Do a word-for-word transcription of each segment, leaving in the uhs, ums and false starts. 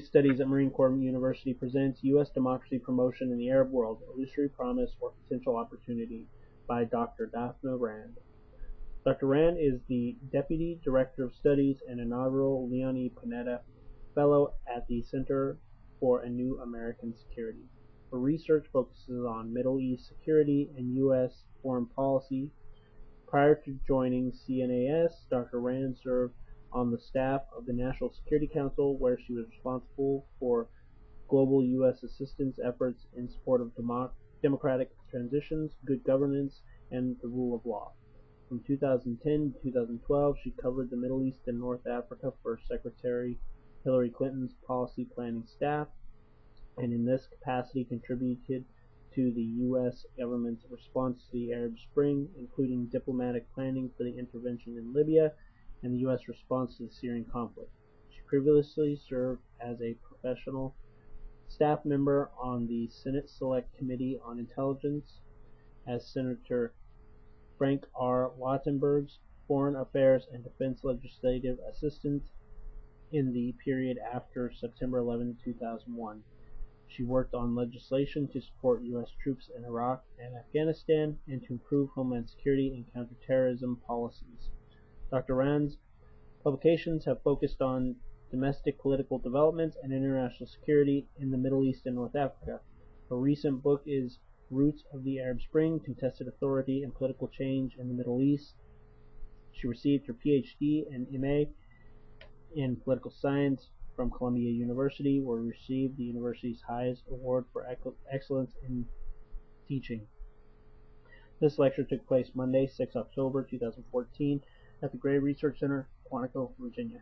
Space Studies at Marine Corps University presents U S Democracy Promotion in the Arab World, Illusory Promise or Potential Opportunity by Doctor Daphna Rand. Doctor Rand is the Deputy Director of Studies and inaugural Leon E. Panetta Fellow at the Center for a New American Security. Her research focuses on Middle East security and U S foreign policy. Prior to joining C N A S, Doctor Rand served on the staff of the National Security Council, where she was responsible for global U S assistance efforts in support of democ democratic transitions, good governance, and the rule of law. From two thousand ten to two thousand twelve, she covered the Middle East and North Africa for Secretary Hillary Clinton's policy planning staff, and in this capacity contributed to the U S government's response to the Arab Spring, including diplomatic planning for the intervention in Libya and the U S response to the Syrian conflict. She previously served as a professional staff member on the Senate Select Committee on Intelligence as Senator Frank R. Lautenberg's Foreign Affairs and Defense Legislative Assistant in the period after September eleventh, two thousand one. She worked on legislation to support U S troops in Iraq and Afghanistan and to improve homeland security and counterterrorism policies. Doctor Rand's publications have focused on domestic political developments and international security in the Middle East and North Africa. Her recent book is Roots of the Arab Spring, Contested Authority and Political Change in the Middle East. She received her P H D and M A in Political Science from Columbia University, where she received the university's highest award for excellence in teaching. This lecture took place Monday, the sixth of October two thousand fourteen, at the Gray Research Center, Quantico, Virginia.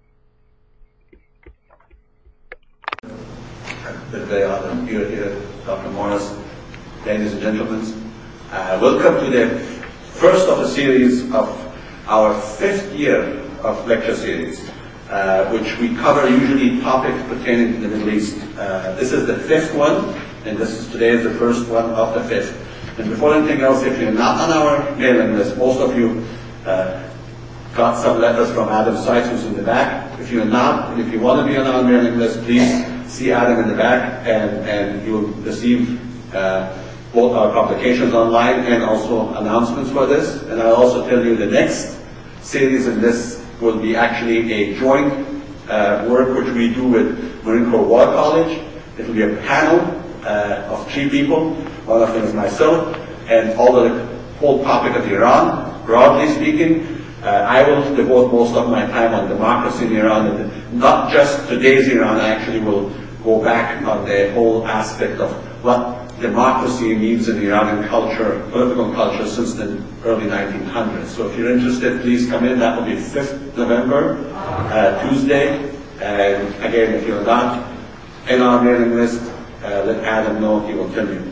Good day, Adam. Here, here, Doctor Morris, ladies and gentlemen. Uh, welcome to the first of a series of our fifth year of lecture series, uh, which we cover usually topics pertaining to the Middle East. Uh, this is the fifth one, and this is today is the first one of the fifth. And before anything else, if you're not on our mailing list, most of you uh, got some letters from Adam Seitz, who's in the back. If you're not, and if you want to be on our mailing list, please see Adam in the back, and, and you'll receive uh, both our publications online and also announcements for this. And I'll also tell you the next series in this will be actually a joint uh, work which we do with Marine Corps War College. It will be a panel uh, of three people. One of them is myself, and all the whole topic of Iran, broadly speaking. Uh, I will devote most of my time on democracy in Iran, and not just today's Iran. I actually will go back on the whole aspect of what democracy means in Iranian culture, political culture, since the early nineteen hundreds. So if you're interested, please come in. That will be fifth of November, uh, Tuesday. And again, if you're not in our mailing list, uh, let Adam know. He will tell you.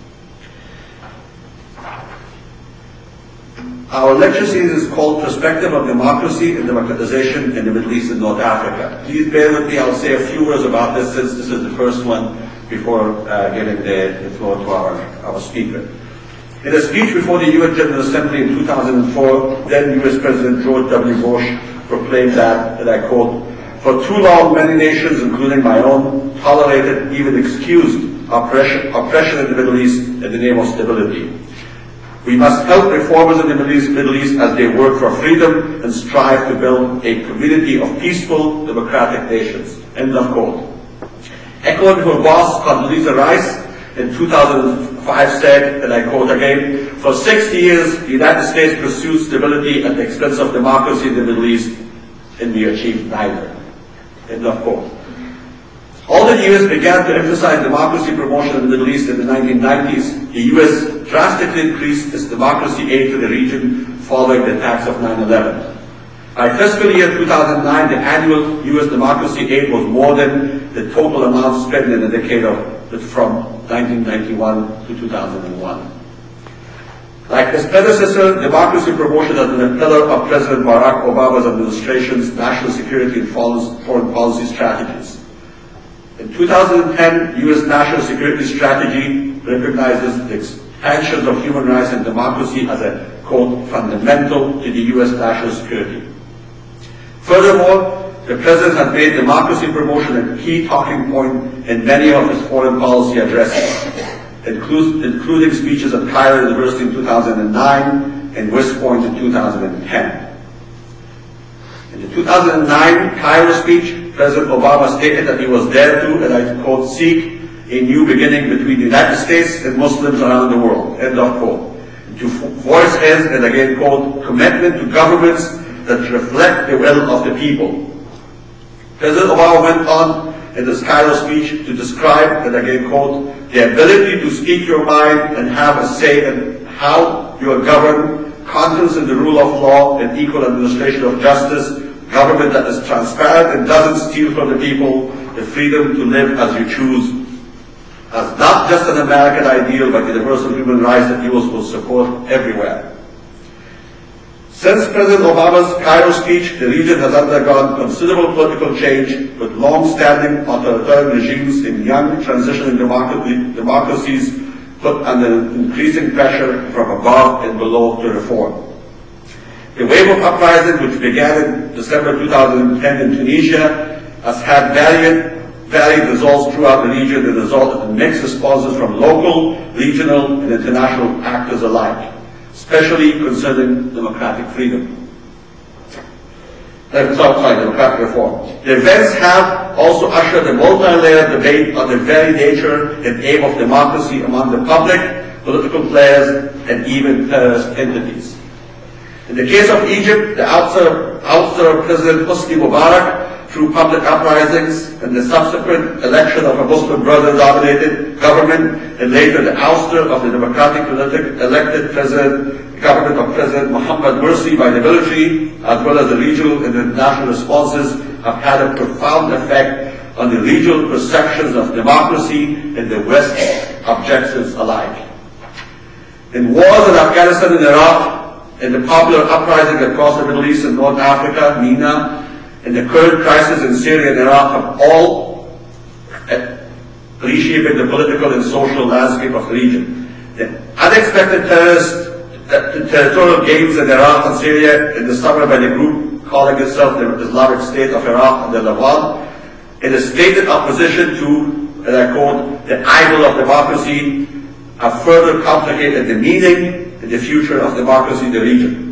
Our lecture series is called Perspective of Democracy and Democratization in the Middle East and North Africa. Please bear with me. I'll say a few words about this since this is the first one before uh, giving the, the floor to our, our speaker. In a speech before the U N General Assembly in two thousand four, then U S President George W. Bush proclaimed that, and I quote, "For too long, many nations, including my own, tolerated, even excused oppression, oppression in the Middle East in the name of stability. We must help reformers in the Middle East, Middle East as they work for freedom and strive to build a community of peaceful, democratic nations." End of quote. Echoing her boss, Condoleezza Rice, in two thousand five said, and I quote again, "For sixty years, the United States pursued stability at the expense of democracy in the Middle East, and we achieved neither." End of quote. Although the U S began to emphasize democracy promotion in the Middle East in the nineteen nineties, the U S drastically increased its democracy aid to the region following the attacks of nine eleven. By fiscal year two thousand nine, the annual U S democracy aid was more than the total amount spent in the decade of, from nineteen ninety-one to two thousand one. Like his predecessor, democracy promotion has been a pillar of President Barack Obama's administration's national security and foreign policy strategies. In two thousand ten, U S national security strategy recognizes the expansion of human rights and democracy as a, quote, fundamental to the U S national security. Furthermore, the President has made democracy promotion a key talking point in many of his foreign policy addresses, including speeches at Cairo University in two thousand nine and West Point in two thousand ten. In the two thousand nine Cairo speech, President Obama stated that he was there to, and I quote, seek a new beginning between the United States and Muslims around the world, end of quote. To voice his, and again quote, commitment to governments that reflect the will of the people. President Obama went on in this Cairo speech to describe, and again quote, the ability to speak your mind and have a say in how you are governed, confidence in the rule of law and equal administration of justice, government that is transparent and doesn't steal from the people, the freedom to live as you choose, as not just an American ideal, but universal human rights that U S will support everywhere. Since President Obama's Cairo speech, the region has undergone considerable political change, with long-standing authoritarian regimes in young transitioning democracies put under increasing pressure from above and below to reform. The wave of uprising, which began in December two thousand ten in Tunisia, has had varied, varied results throughout the region and resulted in mixed responses from local, regional, and international actors alike, especially concerning democratic freedom. Uh, sorry, democratic reform. The events have also ushered a multi-layered debate on the very nature and aim of democracy among the public, political players, and even terrorist entities. In the case of Egypt, the ouster, ouster of President Hosni Mubarak through public uprisings and the subsequent election of a Muslim Brother-dominated government, and later the ouster of the democratic elected president, government of President Mohammed Morsi by the military, as well as the regional and international responses, have had a profound effect on the regional perceptions of democracy and the West's objectives alike. In wars in Afghanistan and Iraq, and the popular uprising across the Middle East and North Africa, MENA, and the current crisis in Syria and Iraq have all reshaped the political and social landscape of the region. The unexpected terrorist, uh, territorial gains in Iraq and Syria in the summer by the group calling itself the Islamic State of Iraq and the Levant, in a stated opposition to, and I quote, the idol of democracy, have further complicated the meaning and the future of democracy in the region.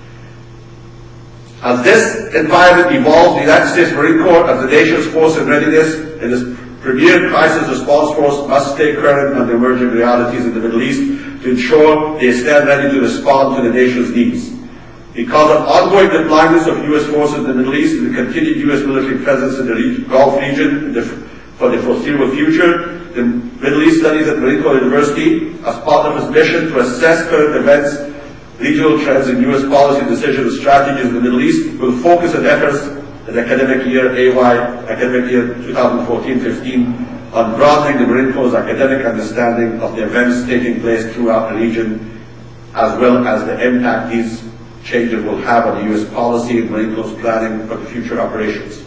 As this environment evolves, the United States Marine Corps, as the nation's force in readiness and its premier crisis response force, must stay current on the emerging realities in the Middle East to ensure they stand ready to respond to the nation's needs. Because of ongoing deployments of U S forces in the Middle East and the continued U S military presence in the region, Gulf region the, for the foreseeable future, the Middle East Studies at Marine Corps University, as part of its mission to assess current events, regional trends in U S policy decisions and strategies in the Middle East, will focus its efforts in the academic year A Y, academic year twenty fourteen fifteen, on broadening the Marine Corps' academic understanding of the events taking place throughout the region, as well as the impact these changes will have on the U S policy and Marine Corps' planning for future operations.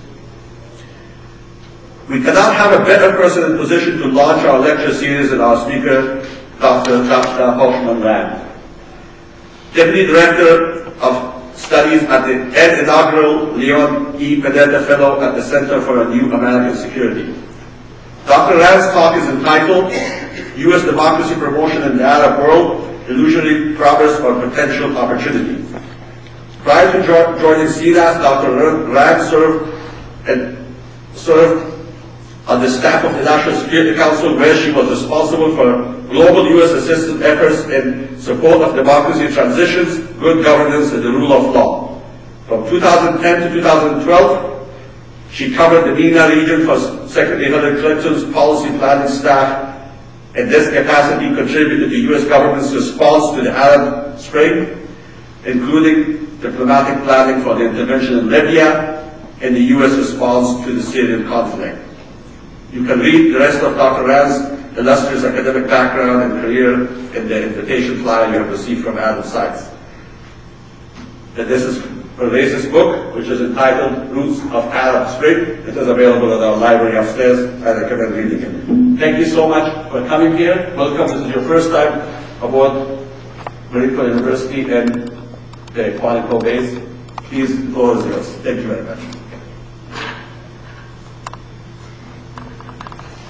We cannot have a better person in position to launch our lecture series than our speaker, Doctor Daphna Hochman-Rand, Deputy Director of Studies at the Ed Inaugural Leon E. Panetta Fellow at the Center for a New American Security. Doctor Rand's talk is entitled U S Democracy Promotion in the Arab World, Illusory Progress or Potential Opportunity. Prior to jo joining C D A S, Doctor Rand served, and served on the staff of the National Security Council, where she was responsible for global U S assistance efforts in support of democracy transitions, good governance, and the rule of law. From two thousand ten to two thousand twelve, she covered the MENA region for Secretary Hillary Clinton's policy planning staff. In this capacity, contributed to the U S government's response to the Arab Spring, including diplomatic planning for the intervention in Libya and the U S response to the Syrian conflict. You can read the rest of Doctor Rand's illustrious academic background and career in the invitation flyer you have received from Adam Sykes. And this is her latest book, which is entitled Roots of Arab Spring. It is available at our library upstairs. I recommend reading it. Thank you so much for coming here. Welcome. This is your first time aboard Marine Corps University and the Quantico base. Please, the floor is yours. Thank you very much.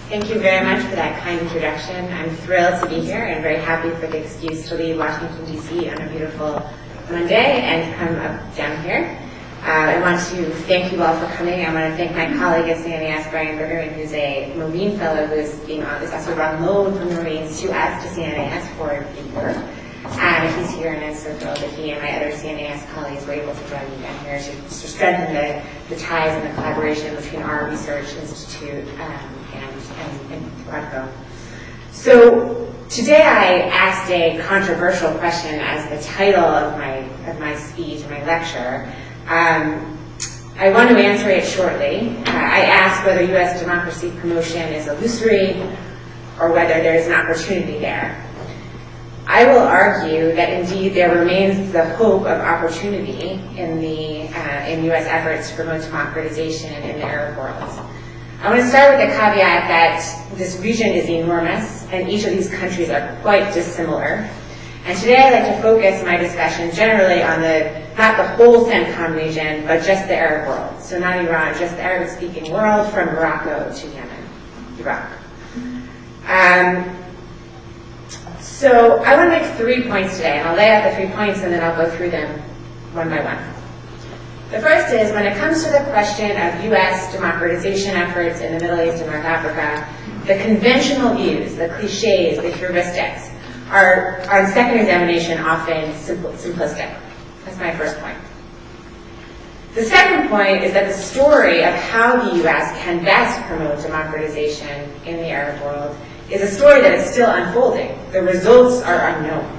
Thank you very much for that kind introduction. I'm thrilled to be here and very happy for the excuse to leave Washington, D C on a beautiful Monday and come up down here. Uh, I want to thank you all for coming. I want to thank my colleague at C N A S, Brian Bergerman, who's a Marine fellow who is being on this, also on loan from the Marines to us, to C N A S for the year. And he's here, and I'm so thrilled that he and my other C N A S colleagues were able to join me down here to, to strengthen the, the ties and the collaboration between our research institute um, and, and, and Rodco. So today I asked a controversial question as the title of my, of my speech, my lecture. Um, I want to answer it shortly. Uh, I asked whether U S democracy promotion is illusory or whether there is an opportunity there. I will argue that indeed there remains the hope of opportunity in the uh, in U S efforts to promote democratization in the Arab world. I want to start with the caveat that this region is enormous and each of these countries are quite dissimilar. And today I'd like to focus my discussion generally on the, not the whole CENTCOM region, but just the Arab world. So not Iran, just the Arabic-speaking world from Morocco to Yemen, Iraq. Um, so I want to make three points today, and I'll lay out the three points and then I'll go through them one by one. The first is, when it comes to the question of U S democratization efforts in the Middle East and North Africa, the conventional views, the cliches, the heuristics, are, on second examination, often simple, simplistic. That's my first point. The second point is that the story of how the U S can best promote democratization in the Arab world is a story that is still unfolding. The results are unknown.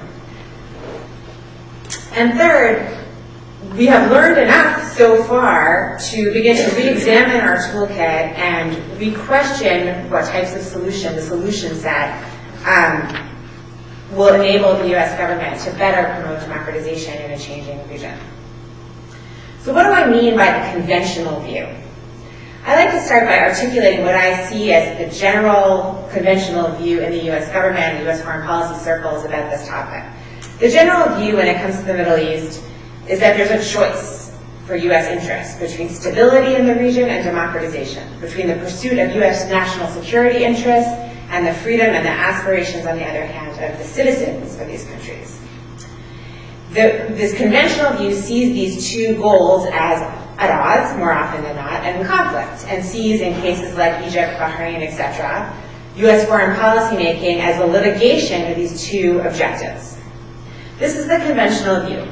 And third, we have learned enough so far to begin to re-examine our toolkit and re-question what types of solution, the solution set, um, will enable the U S government to better promote democratization in a changing region. So what do I mean by the conventional view? I like to start by articulating what I see as the general conventional view in the U S government and U S foreign policy circles about this topic. The general view when it comes to the Middle East is that there's a choice for U S interests between stability in the region and democratization, between the pursuit of U S national security interests and the freedom and the aspirations, on the other hand, of the citizens of these countries. The, this conventional view sees these two goals as at odds, more often than not, and in conflict, and sees, in cases like Egypt, Bahrain, et cetera, U S foreign policy making as a litigation of these two objectives. This is the conventional view.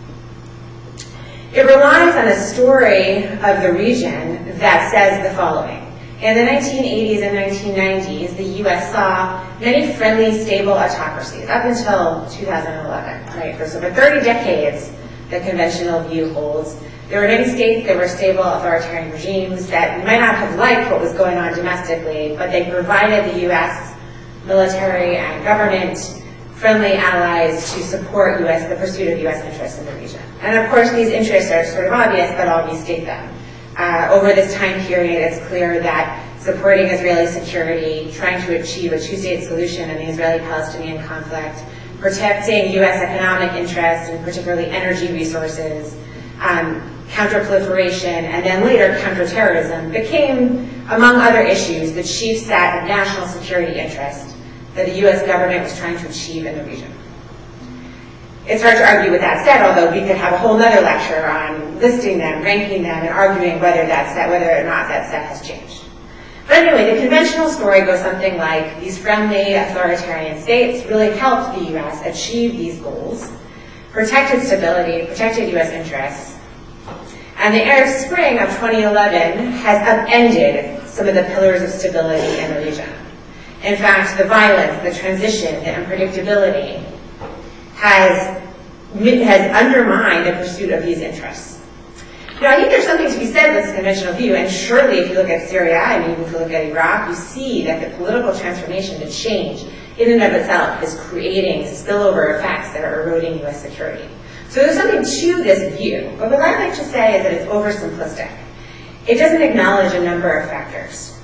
It relies on a story of the region that says the following. In the nineteen eighties and nineteen nineties, the U S saw many friendly, stable autocracies, up until two thousand eleven, right? For over thirty decades, the conventional view holds. There were many states that were stable authoritarian regimes that might not have liked what was going on domestically, but they provided the U S military and government friendly allies to support U S the pursuit of U S interests in the region. And of course, these interests are sort of obvious, but I'll restate them. Uh, over this time period, it's clear that supporting Israeli security, trying to achieve a two-state solution in the Israeli-Palestinian conflict, protecting U S economic interests, and particularly energy resources, um, counterproliferation, and then later counterterrorism became, among other issues, the chief set of national security interest that the U S government was trying to achieve in the region. It's hard to argue with that set, although we could have a whole other lecture on listing them, ranking them, and arguing whether that set, whether or not that set has changed. But anyway, the conventional story goes something like these friendly authoritarian states really helped the U S achieve these goals, protected stability, protected U S interests, and the Arab Spring of twenty eleven has upended some of the pillars of stability in the region. In fact, the violence, the transition, the unpredictability has, has undermined the pursuit of these interests. Now, I think there's something to be said with this conventional view, and surely if you look at Syria, and even if you look at Iraq, you see that the political transformation, the change, in and of itself is creating spillover effects that are eroding U S security. So there's something to this view, but what I'd like to say is that it's oversimplistic. It doesn't acknowledge a number of factors.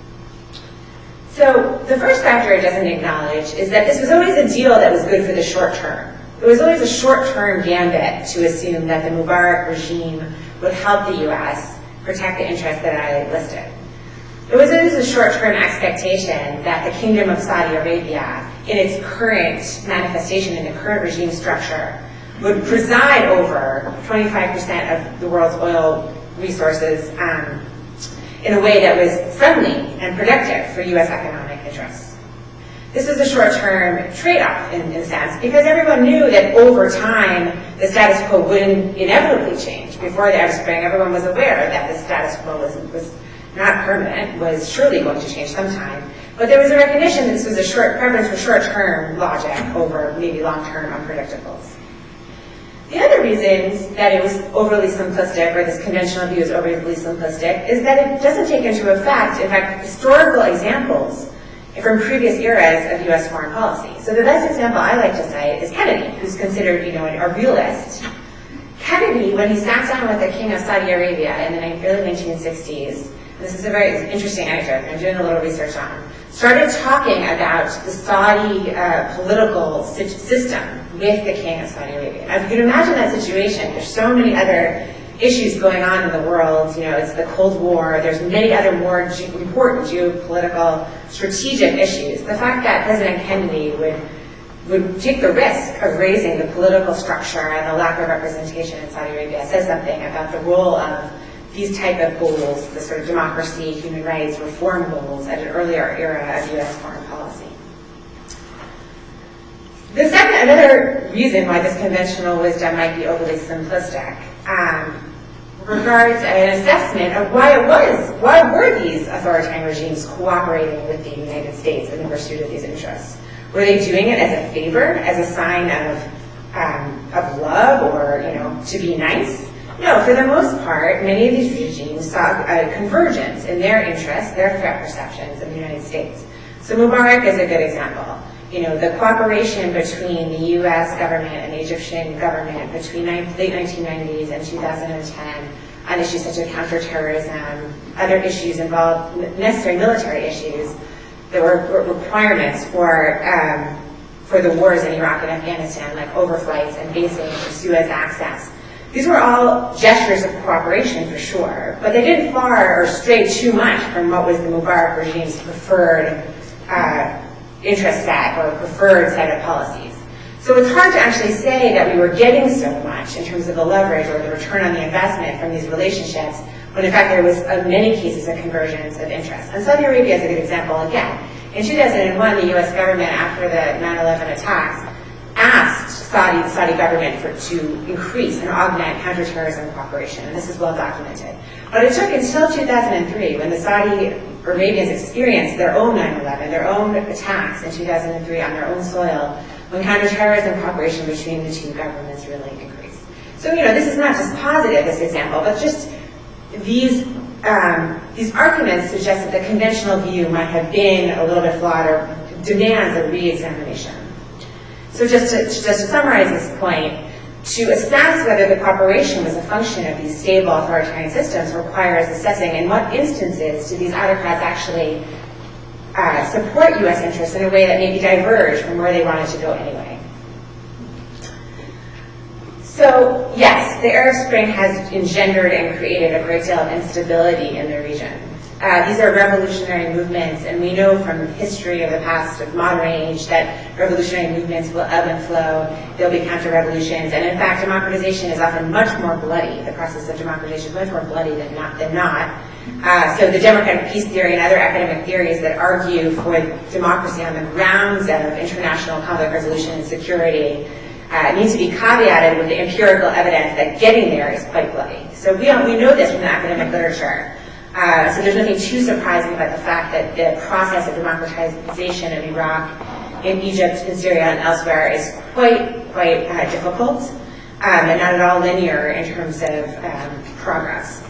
So the first factor it doesn't acknowledge is that this was always a deal that was good for the short term. It was always a short-term gambit to assume that the Mubarak regime would help the U S protect the interests that I listed. It was always a short-term expectation that the Kingdom of Saudi Arabia, in its current manifestation, in the current regime structure, would preside over twenty-five percent of the world's oil resources um, in a way that was friendly and productive for U S economic interests. This was a short-term trade-off in, in a sense, because everyone knew that over time the status quo would inevitably change. Before the Arab Spring, everyone was aware that the status quo was, was not permanent, was surely going to change sometime. But there was a recognition that this was a short preference for short-term logic over maybe long-term unpredictables. The other reason that it was overly simplistic, or this conventional view is overly simplistic, is that it doesn't take into effect, in fact, historical examples from previous eras of U S foreign policy. So the best example I like to cite is Kennedy, who's considered, you know, a realist. Kennedy, when he sat down with the King of Saudi Arabia in the early nineteen sixties, and this is a very interesting anecdote, I'm doing a little research on, started talking about the Saudi uh, political system with the King of Saudi Arabia. Now, if you can imagine that situation, there's so many other issues going on in the world. You know, it's the Cold War. There's many other more ge important geopolitical, strategic issues. The fact that President Kennedy would would take the risk of raising the political structure and the lack of representation in Saudi Arabia says something about the role of these type of goals, the sort of democracy, human rights, reform goals at an earlier era of U S foreign policy. The second, another reason why this conventional wisdom might be overly simplistic um, regards an assessment of why it was, why were these authoritarian regimes cooperating with the United States in the pursuit of these interests? Were they doing it as a favor, as a sign of, um, of love, or, you know, to be nice? No, for the most part, many of these regimes saw a convergence in their interests, their threat perceptions in the United States. So Mubarak is a good example. You know, the cooperation between the U S government and the Egyptian government between late nineteen nineties and two thousand ten on issues such as counterterrorism, other issues involved, necessary military issues. There were requirements for um, for the wars in Iraq and Afghanistan, like overflights and basing for Suez access. These were all gestures of cooperation for sure, but they didn't far or stray too much from what was the Mubarak regime's preferred uh, interest set or preferred set of policies. So it's hard to actually say that we were getting so much in terms of the leverage or the return on the investment from these relationships, when in fact there was uh, many cases of convergence of interest. And Saudi Arabia is a good example again. In two thousand one, the U S government, after the nine eleven attacks, asked Saudi, the Saudi government for, to increase and augment counterterrorism cooperation, and this is well documented. But it took until two thousand three, when the Saudi Arabians experienced their own nine eleven, their own attacks in two thousand three on their own soil, when counterterrorism cooperation between the two governments really increased. So, you know, this is not just positive, this example, but just these, um, these arguments suggest that the conventional view might have been a little bit flawed or demands a re-examination. So just to, just to summarize this point, to assess whether the cooperation was a function of these stable authoritarian systems requires assessing in what instances do these autocrats actually uh, support U S interests in a way that maybe diverge from where they wanted to go anyway. So yes, the Arab Spring has engendered and created a great deal of instability in the region. Uh, these are revolutionary movements, and we know from history of the past of modern age that revolutionary movements will ebb and flow. There'll be counter-revolutions, and in fact, democratization is often much more bloody. The process of democratization is much more bloody than not. Than not. Uh, so the democratic peace theory and other academic theories that argue for democracy on the grounds of international conflict resolution and security uh, need to be caveated with the empirical evidence that getting there is quite bloody. So we, we know this from the academic literature. Uh, so there's nothing too surprising about the fact that the process of democratization in Iraq, in Egypt, in Syria, and elsewhere is quite, quite uh, difficult um, and not at all linear in terms of um, progress.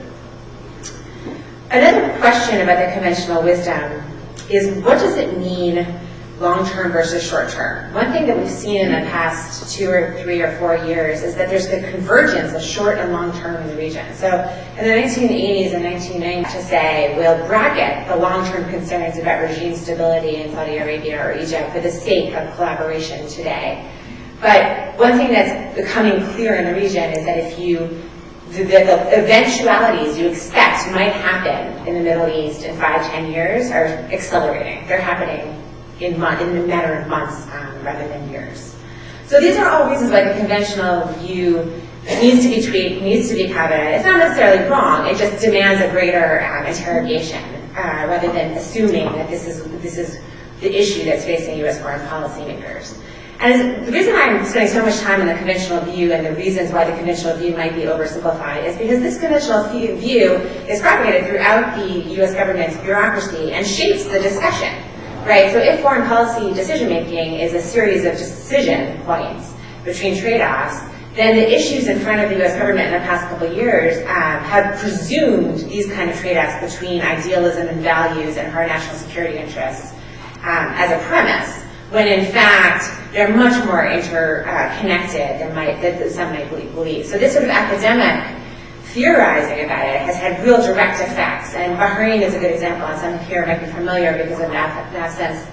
Another question about the conventional wisdom is, what does it mean long-term versus short-term? One thing that we've seen in the past two or three or four years is that there's the convergence of short and long-term in the region. So in the nineteen eighties and nineteen nineties, to say we'll bracket the long-term concerns about regime stability in Saudi Arabia or Egypt for the sake of collaboration today. But one thing that's becoming clear in the region is that if you the, the eventualities you expect might happen in the Middle East in five, ten years are accelerating. They're happening in, month, in a matter of months um, rather than years. So these are all reasons why the conventional view needs to be tweaked, needs to be caveated. It's not necessarily wrong, it just demands a greater um, interrogation uh, rather than assuming that this is, this is the issue that's facing U S foreign policymakers. And the reason I'm spending so much time on the conventional view and the reasons why the conventional view might be oversimplified is because this conventional view is propagated throughout the U S government's bureaucracy and shapes the discussion, right? So if foreign policy decision-making is a series of decision points between trade-offs, then the issues in front of the U S government in the past couple of years um, have presumed these kind of trade-offs between idealism and values and hard national security interests um, as a premise, when in fact they're much more interconnected uh, than, might, than some might believe. So this sort of academic theorizing about it has had real direct effects, and Bahrain is a good example, and some here might be familiar because of Nassen's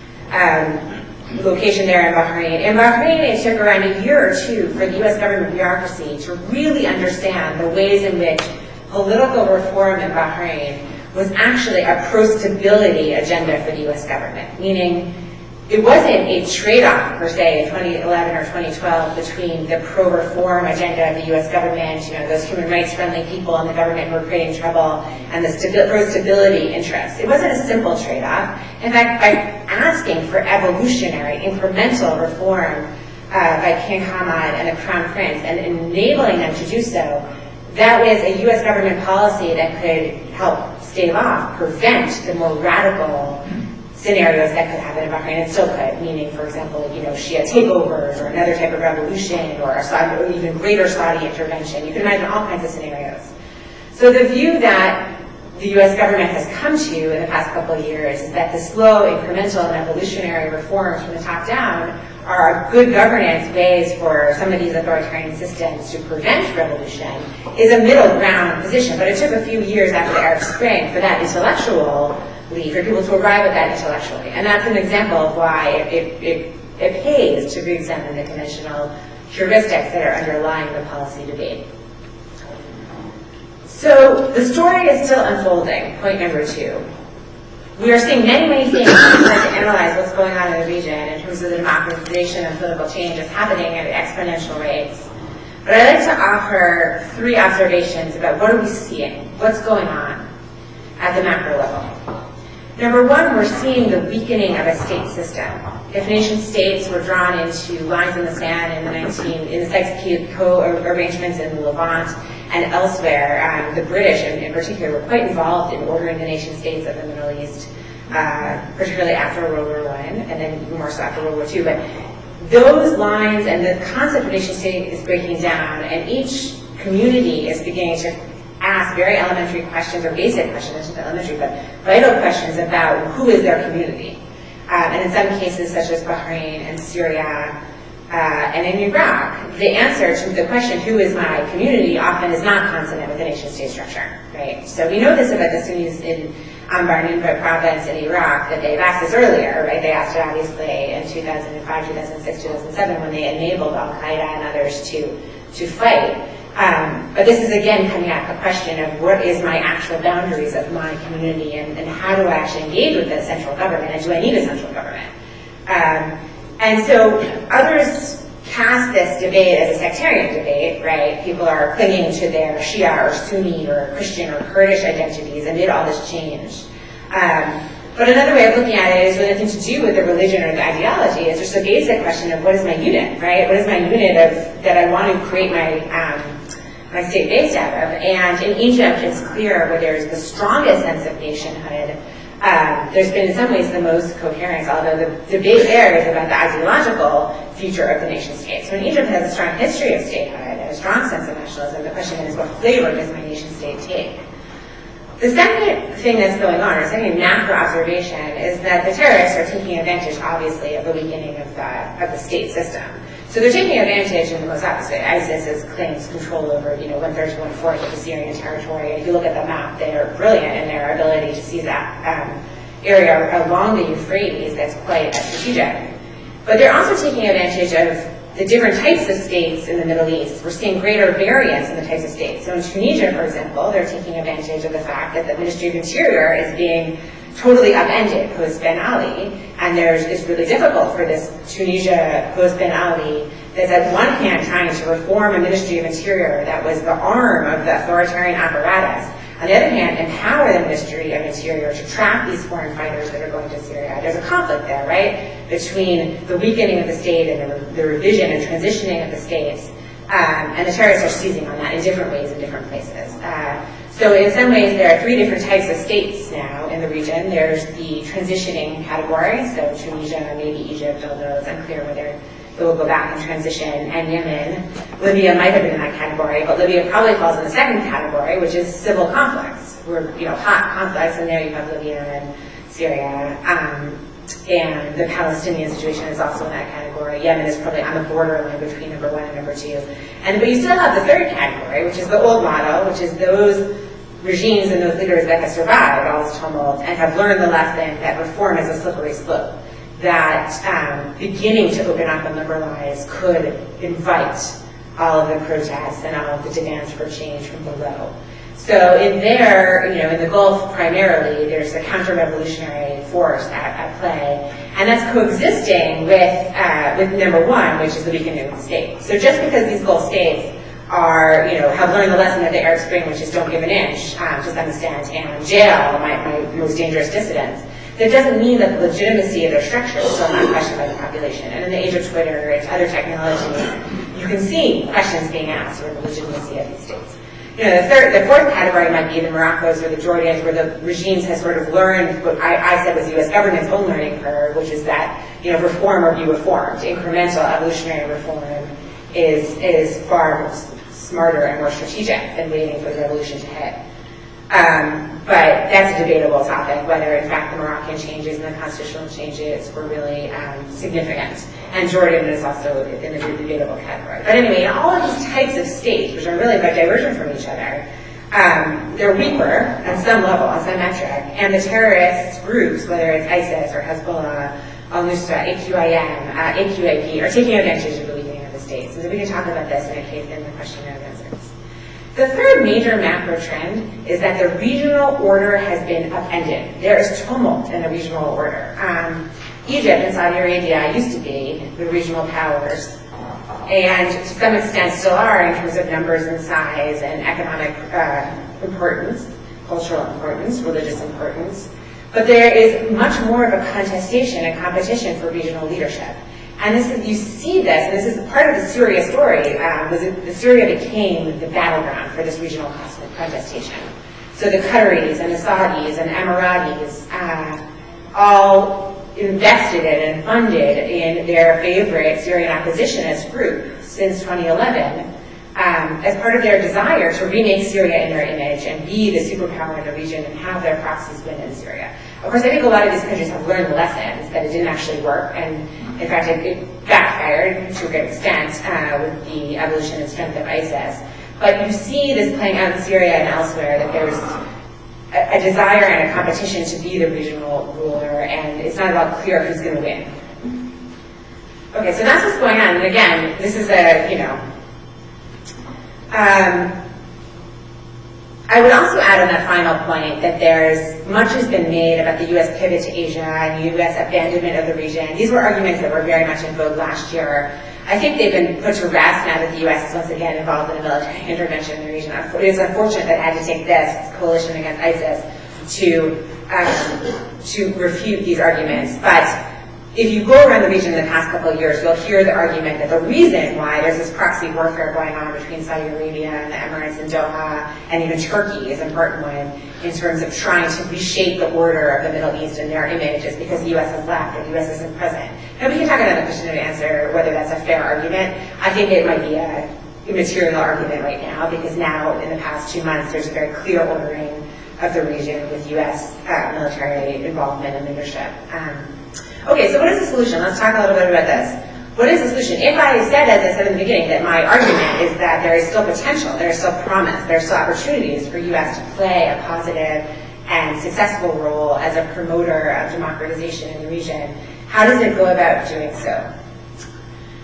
um, location there in Bahrain. In Bahrain, it took around a year or two for the U S government bureaucracy to really understand the ways in which political reform in Bahrain was actually a pro-stability agenda for the U S government, meaning it wasn't a trade-off, per se, in twenty eleven or twenty twelve between the pro-reform agenda of the U S government, you know, those human rights-friendly people in the government who were creating trouble, and the pro-stability interests. It wasn't a simple trade-off. In fact, by asking for evolutionary, incremental reform uh, by King Hamad and the Crown Prince and enabling them to do so, that was a U S government policy that could help stave off, prevent the more radical scenarios that could happen in Bahrain, and still could, meaning, for example, you know, Shia takeovers or another type of revolution or, a Saudi, or even greater Saudi intervention. You can imagine all kinds of scenarios. So the view that the U S government has come to in the past couple of years is that the slow, incremental, and evolutionary reforms from the top down are good governance ways for some of these authoritarian systems to prevent revolution is a middle ground position. But it took a few years after the Arab Spring for that intellectual lead, for people to arrive at that intellectually. And that's an example of why it, it, it pays to re-examine the conventional heuristics that are underlying the policy debate. So the story is still unfolding, point number two. We are seeing many, many things to analyze what's going on in the region in terms of the democratization and political change that's happening at exponential rates. But I'd like to offer three observations about what are we seeing, what's going on at the macro level. Number one, we're seeing the weakening of a state system. If nation states were drawn into lines in the sand in the nineteen in the Sykes-Picot arrangements in the Levant and elsewhere, um, the British in, in particular were quite involved in ordering the nation states of the Middle East, uh, particularly after World War One, and then even more so after World War Two. But those lines and the concept of nation state is breaking down, and each community is beginning to ask very elementary questions, or basic questions, not elementary, but vital questions about who is their community. Um, and in some cases, such as Bahrain and Syria uh, and in Iraq, the answer to the question, who is my community, often is not consonant with the nation-state structure, right? So we know this about the Sunnis in Anbar Nimba province in Iraq, that they've asked this earlier, right? They asked it obviously in two thousand five, two thousand six, two thousand seven when they enabled Al-Qaeda and others to, to fight. Um, but this is again coming at the question of what is my actual boundaries of my community, and, and how do I actually engage with the central government, and do I need a central government? Um, and so others cast this debate as a sectarian debate, right? People are clinging to their Shia or Sunni or Christian or Kurdish identities amid all this change. Um, but another way of looking at it is with nothing to do with the religion or the ideology. It's just a basic question of what is my unit, right? What is my unit of that I want to create my um, my state based out of? And in Egypt, it's clear where there's the strongest sense of nationhood. Um, there's been in some ways the most coherence, although the debate there is about the ideological future of the nation state. So in Egypt, it has a strong history of statehood and a strong sense of nationalism. The question is, what flavor does my nation state take? The second thing that's going on, or second macro observation, is that the terrorists are taking advantage, obviously, of the weakening of the, of the state system. So they're taking advantage in the most obvious way. ISIS is, claims control over, you know, one-third to one-fourth of the Syrian territory. And if you look at the map, they are brilliant in their ability to see that um, area along the Euphrates that's quite strategic. But they're also taking advantage of the different types of states in the Middle East, we're seeing greater variance in the types of states. So in Tunisia, for example, they're taking advantage of the fact that the Ministry of Interior is being totally upended post Ben Ali, and there's, it's really difficult for this Tunisia post Ben Ali that's at one hand trying to reform a Ministry of Interior that was the arm of the authoritarian apparatus, on the other hand, empower the Ministry of Interior to track these foreign fighters that are going to Syria. There's a conflict there, right, between the weakening of the state and the, the revision and transitioning of the states, um, and the terrorists are seizing on that in different ways in different places. Uh, so in some ways, there are three different types of states now in the region. There's the transitioning category, so Tunisia, maybe Egypt, although it's unclear whether it will go back and transition, and Yemen. Libya might have been in that category, but Libya probably falls in the second category, which is civil conflicts. We're, you know, hot conflicts, and there you have Libya and Syria. Um, and the Palestinian situation is also in that category. Yemen is probably on the borderline between number one and number two. And but you still have the third category, which is the old model, which is those regimes and those leaders that have survived all this tumult and have learned the lesson that reform is a slippery slope, that um, beginning to open up and liberalize could invite all of the protests and all of the demands for change from below. So in there, you know, in the Gulf primarily, there's a counter-revolutionary force at, at play, and that's coexisting with, uh, with number one, which is the weakening of the state. So just because these Gulf states are, you know, have learned the lesson of the Arab Spring, which is don't give an inch, um, to some extent, and jail my, my most dangerous dissidents, that doesn't mean that the legitimacy of their structure is still not questioned by the population. And in the age of Twitter and other technologies, you can see questions being asked over the legitimacy of these states. You know, the third, the fourth category might be the Moroccos or the Jordans, where the regimes have sort of learned what I, I said was the U S government's own learning curve, which is that, you know, reform or be reformed. Incremental evolutionary reform is, is far smarter and more strategic than waiting for the revolution to hit. Um, but that's a debatable topic, whether in fact the Moroccan changes and the constitutional changes were really um, significant. And Jordan is also in the debatable category. But anyway, in all of these types of states, which are really quite divergent from each other, um, they're weaker on some level, on some metric, and the terrorist groups, whether it's ISIS or Hezbollah, al-Nusra, A Q I M, uh, A Q A P, are taking advantage of the weakening of the states. And so we can talk about this in a case in the question and answers. The third major macro trend is that the regional order has been upended. There is tumult in the regional order. Um, Egypt and Saudi Arabia used to be the regional powers, and to some extent still are in terms of numbers and size and economic uh, importance, cultural importance, religious importance. But there is much more of a contestation and competition for regional leadership. And this is, you see this, and this is part of the Syria story, um, was it, the Syria became the battleground for this regional contestation. So the Qataris and the Saudis and the Emiratis uh, all invested in and funded in their favorite Syrian oppositionist group since twenty eleven um, as part of their desire to remake Syria in their image and be the superpower in the region and have their proxies win in Syria. Of course, I think a lot of these countries have learned the lessons that it didn't actually work, and in fact, it, it backfired to a great extent uh, with the evolution and strength of ISIS. But you see this playing out in Syria and elsewhere, that there's a, a desire and a competition to be the regional ruler, and it's not at all clear who's going to win. Okay, so that's what's going on. And again, this is a, you know, um, I would also add on that final point that there's much has been made about the U S pivot to Asia and the U S abandonment of the region. These were arguments that were very much in vogue last year. I think they've been put to rest now that the U S is once again involved in a military intervention in the region. It is unfortunate that it had to take this coalition against ISIS to um, to refute these arguments. But if you go around the region in the past couple of years, you'll hear the argument that the reason why there's this proxy warfare going on between Saudi Arabia and the Emirates and Doha, and even Turkey is an important one, in terms of trying to reshape the order of the Middle East and their image, is because the U S has left and the U S isn't present. Now we can talk about the question and answer whether that's a fair argument. I think it might be a immaterial argument right now, because now in the past two months there's a very clear ordering of the region with U S uh, military involvement and leadership. Um, Okay, so what is the solution? Let's talk a little bit about this. What is the solution? If I said, as I said in the beginning, that my argument is that there is still potential, there is still promise, there are still opportunities for U S to play a positive and successful role as a promoter of democratization in the region, how does it go about doing so?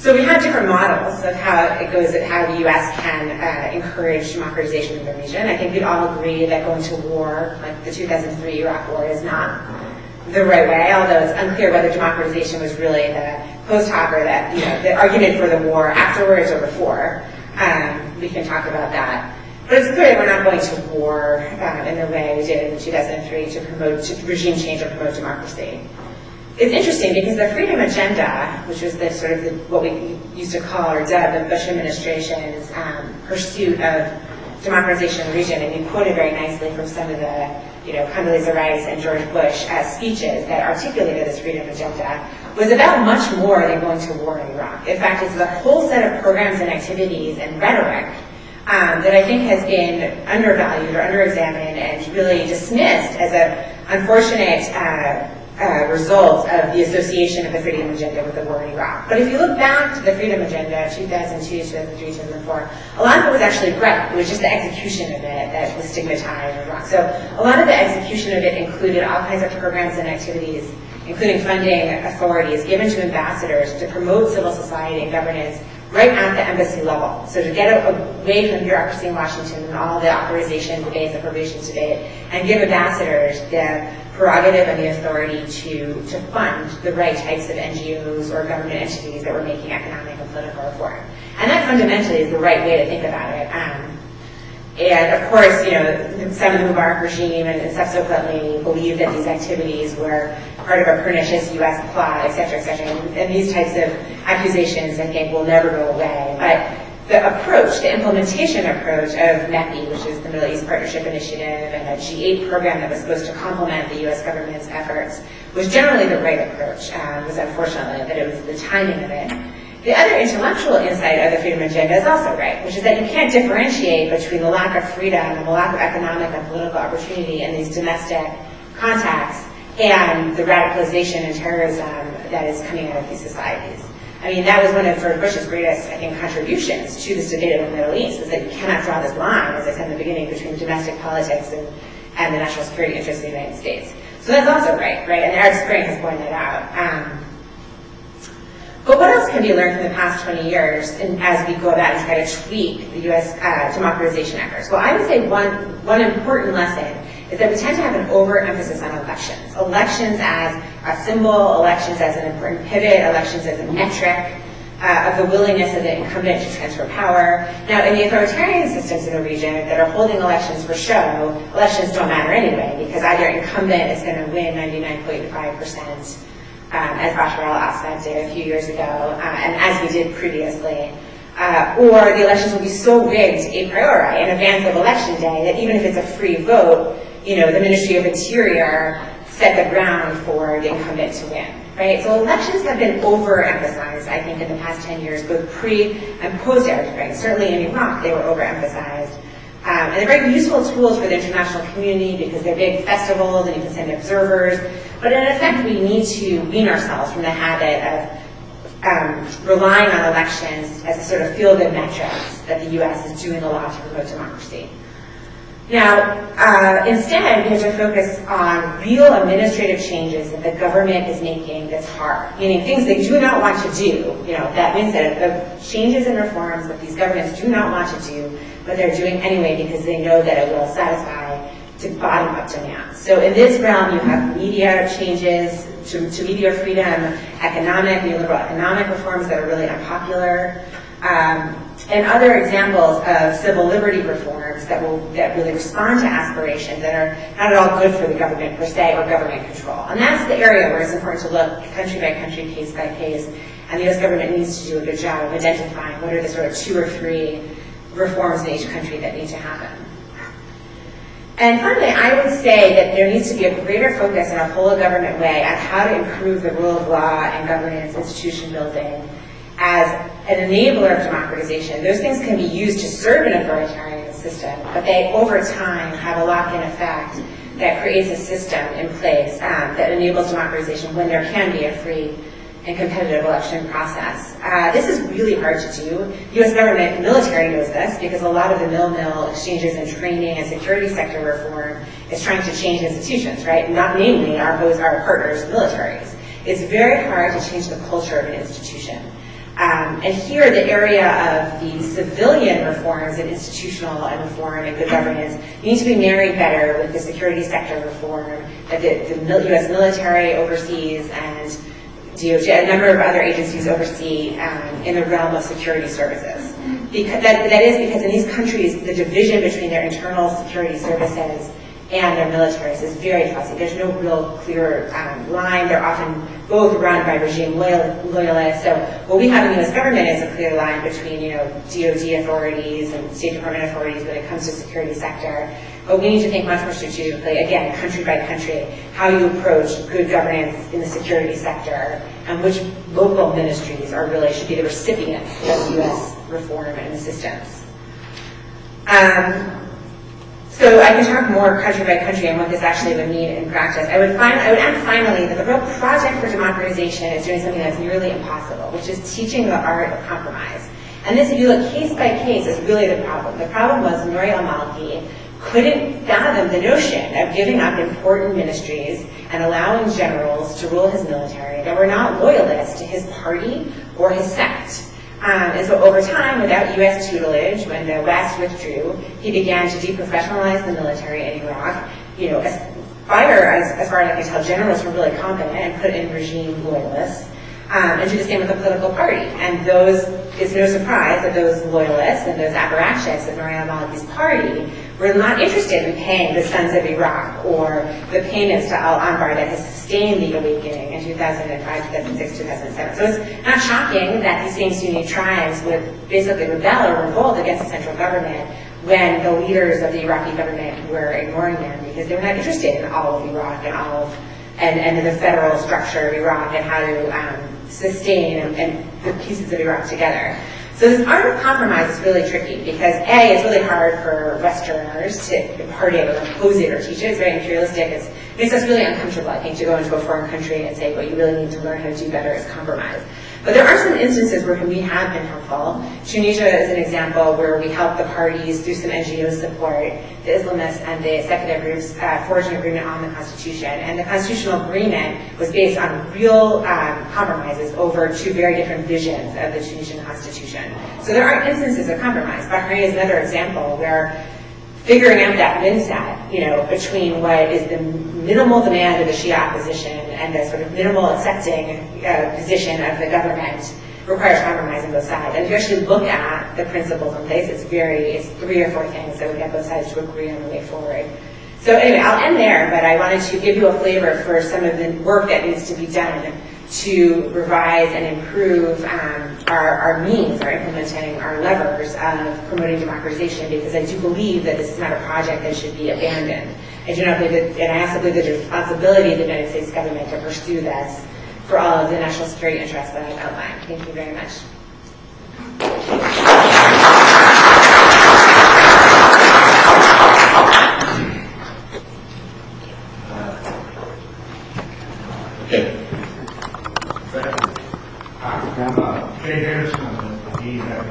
So we have different models of how it goes, how the U S can uh, encourage democratization in the region. I think we'd all agree that going to war, like the two thousand three Iraq War, is not the right way, although it's unclear whether democratization was really the post hoc or that, you know, the argument for the war afterwards or before. Um, we can talk about that. But it's clear that we're not going to war um, in the way we did in two thousand three to promote to regime change or promote democracy. It's interesting because the Freedom Agenda, which was the sort of the, what we used to call or dub the Bush administration's um, pursuit of democratization in the region, and you quoted very nicely from some of the, you know, Condoleezza Rice and George Bush uh, speeches that articulated this Freedom Agenda, was about much more than going to war in Iraq. In fact, it's the whole set of programs and activities and rhetoric um, that I think has been undervalued or underexamined and really dismissed as an unfortunate uh, Uh, result of the association of the Freedom Agenda with the war in Iraq. But if you look back to the Freedom Agenda, two thousand two, two thousand three, two thousand four, a lot of it was actually right. It was just the execution of it that was stigmatized in Iraq. So a lot of the execution of it included all kinds of programs and activities, including funding authorities given to ambassadors to promote civil society and governance right at the embassy level. So to get away from bureaucracy in Washington and all the authorization debates, appropriations debate, and give ambassadors the prerogative and the authority to, to fund the right types of N G Os or government entities that were making economic and political reform. And that fundamentally is the right way to think about it. Um, and of course, you know, some of the Mubarak regime and subsequently believed that these activities were part of a pernicious U S plot, et cetera, et cetera. And, and these types of accusations, I think, will never go away. But the approach, the implementation approach of MEPI, which is the Middle East Partnership Initiative, and a G eight program that was supposed to complement the U S government's efforts, was generally the right approach. Um, it was unfortunately that it was the timing of it. The other intellectual insight of the Freedom Agenda is also right, which is that you can't differentiate between the lack of freedom and the lack of economic and political opportunity in these domestic contacts and the radicalization and terrorism that is coming out of these societies. I mean, that was one of George Bush's greatest, I think, contributions to this debate of the Middle East, is that you cannot draw this line, as I said in the beginning, between domestic politics and, and the national security interests of the United States. So that's also right, right? And Arab Spring has pointed that out. Um, but what else can be learned from the past twenty years and as we go about and try to tweak the U S uh, democratization efforts? Well, I would say one, one important lesson is that we tend to have an overemphasis on elections. Elections as a symbol, elections as an important pivot, elections as a metric uh, of the willingness of the incumbent to transfer power. Now, in the authoritarian systems in the region that are holding elections for show, elections don't matter anyway, because either incumbent is going to win ninety-nine point five percent, um, as Bashar al-Assad did a few years ago, uh, and as we did previously, Uh, or the elections will be so rigged a priori in advance of election day that even if it's a free vote, you know, the Ministry of Interior set the ground for the incumbent to win, right? So elections have been overemphasized, I think, in the past ten years, both pre and post-Arab Spring. Certainly in Iraq, they were overemphasized. Um, and they're very useful tools for the international community because they're big festivals and you can send observers. But in effect, we need to wean ourselves from the habit of Um, relying on elections as a sort of feel-good metrics that the U S is doing a lot to promote democracy. Now, uh, instead, we have to focus on real administrative changes that the government is making that's hard, meaning things they do not want to do. You know, that means that the changes and reforms that these governments do not want to do, but they're doing anyway because they know that it will satisfy to bottom-up demands. So in this realm, you have media changes to, to media freedom, economic, neoliberal economic reforms that are really unpopular, um, and other examples of civil liberty reforms that will that really respond to aspirations that are not at all good for the government per se or government control. And that's the area where it's important to look country by country, case by case, and the U S government needs to do a good job of identifying what are the sort of two or three reforms in each country that need to happen. And finally, I would say that there needs to be a greater focus in a whole of government way on how to improve the rule of law and governance, institution building as an enabler of democratization. Those things can be used to serve an authoritarian system, but they, over time, have a lock-in effect that creates a system in place um, that enables democratization when there can be a free and competitive election process. Uh, this is really hard to do. The U S government military knows this because a lot of the mill-mill exchanges and training and security sector reform is trying to change institutions, right? Not namely our, our partners, militaries. It's very hard to change the culture of an institution. Um, and here, the area of the civilian reforms and institutional and reform and good governance need to be married better with the security sector reform that the, the U S military oversees and D O J, a number of other agencies oversee um, in the realm of security services. Because that, that is because in these countries, the division between their internal security services and their militaries is very fuzzy. There's no real clear um, line. They're often both run by regime loyal, loyalists. So what we have in the U S government is a clear line between, you know, D O D authorities and State Department authorities when it comes to security sector. But we need to think much more strategically, again, country by country, how you approach good governance in the security sector and which local ministries are really should be the recipients of U S reform and assistance. Um, So I can talk more country by country and what this actually would mean in practice. I would find, I would add finally that the real project for democratization is doing something that's nearly impossible, which is teaching the art of compromise. And this, if you look case by case, is really the problem. The problem was Nouri al-Maliki couldn't fathom the notion of giving up important ministries and allowing generals to rule his military that were not loyalists to his party or his sect. Um, and so over time, without U S tutelage, when the West withdrew, he began to deprofessionalize the military in Iraq, you know, as, fire, as, as far as I can tell, generals were really competent and put in regime loyalists, um, and do the same with the political party. And those, it's no surprise that those loyalists and those apparatchiks of Nouri al-Maliki's party were not interested in paying the Sons of Iraq or the payments to Al-Anbar that has sustained the awakening in two thousand five, two thousand six, two thousand seven. So it's not shocking that these same Sunni tribes would basically rebel or revolt against the central government when the leaders of the Iraqi government were ignoring them because they were not interested in all of Iraq and all of and, and the federal structure of Iraq and how to um, sustain and, and the pieces of Iraq together. So this art of compromise is really tricky because A, it's really hard for Westerners to impart it or impose it or teach it. It's very imperialistic. It's, it makes us really uncomfortable, I think, to go into a foreign country and say what you really need to learn how to do better is compromise. But there are some instances where we have been helpful. Tunisia is an example where we helped the parties through some N G O support, the Islamists and the secular groups uh, forged an agreement on the Constitution. And the constitutional agreement was based on real um, compromises over two very different visions of the Tunisian Constitution. So there are instances of compromise. Bahrain is another example where figuring out that mindset, you know, between what is the minimal demand of the Shia opposition and the sort of minimal accepting uh, position of the government requires compromise on both sides. And if you actually look at the principles in place, it's very, it's three or four things that would get both sides to agree on the way forward. So anyway, I'll end there, but I wanted to give you a flavor for some of the work that needs to be done to revise and improve um, our, our means, our implementing our levers of promoting democratization, because I do believe that this is not a project that should be abandoned. I do not believe that, and I also believe that the responsibility of the United States government to pursue this for all of the national security interests that I've outlined. Thank you very much. Okay. Jay Harrison, the Dean of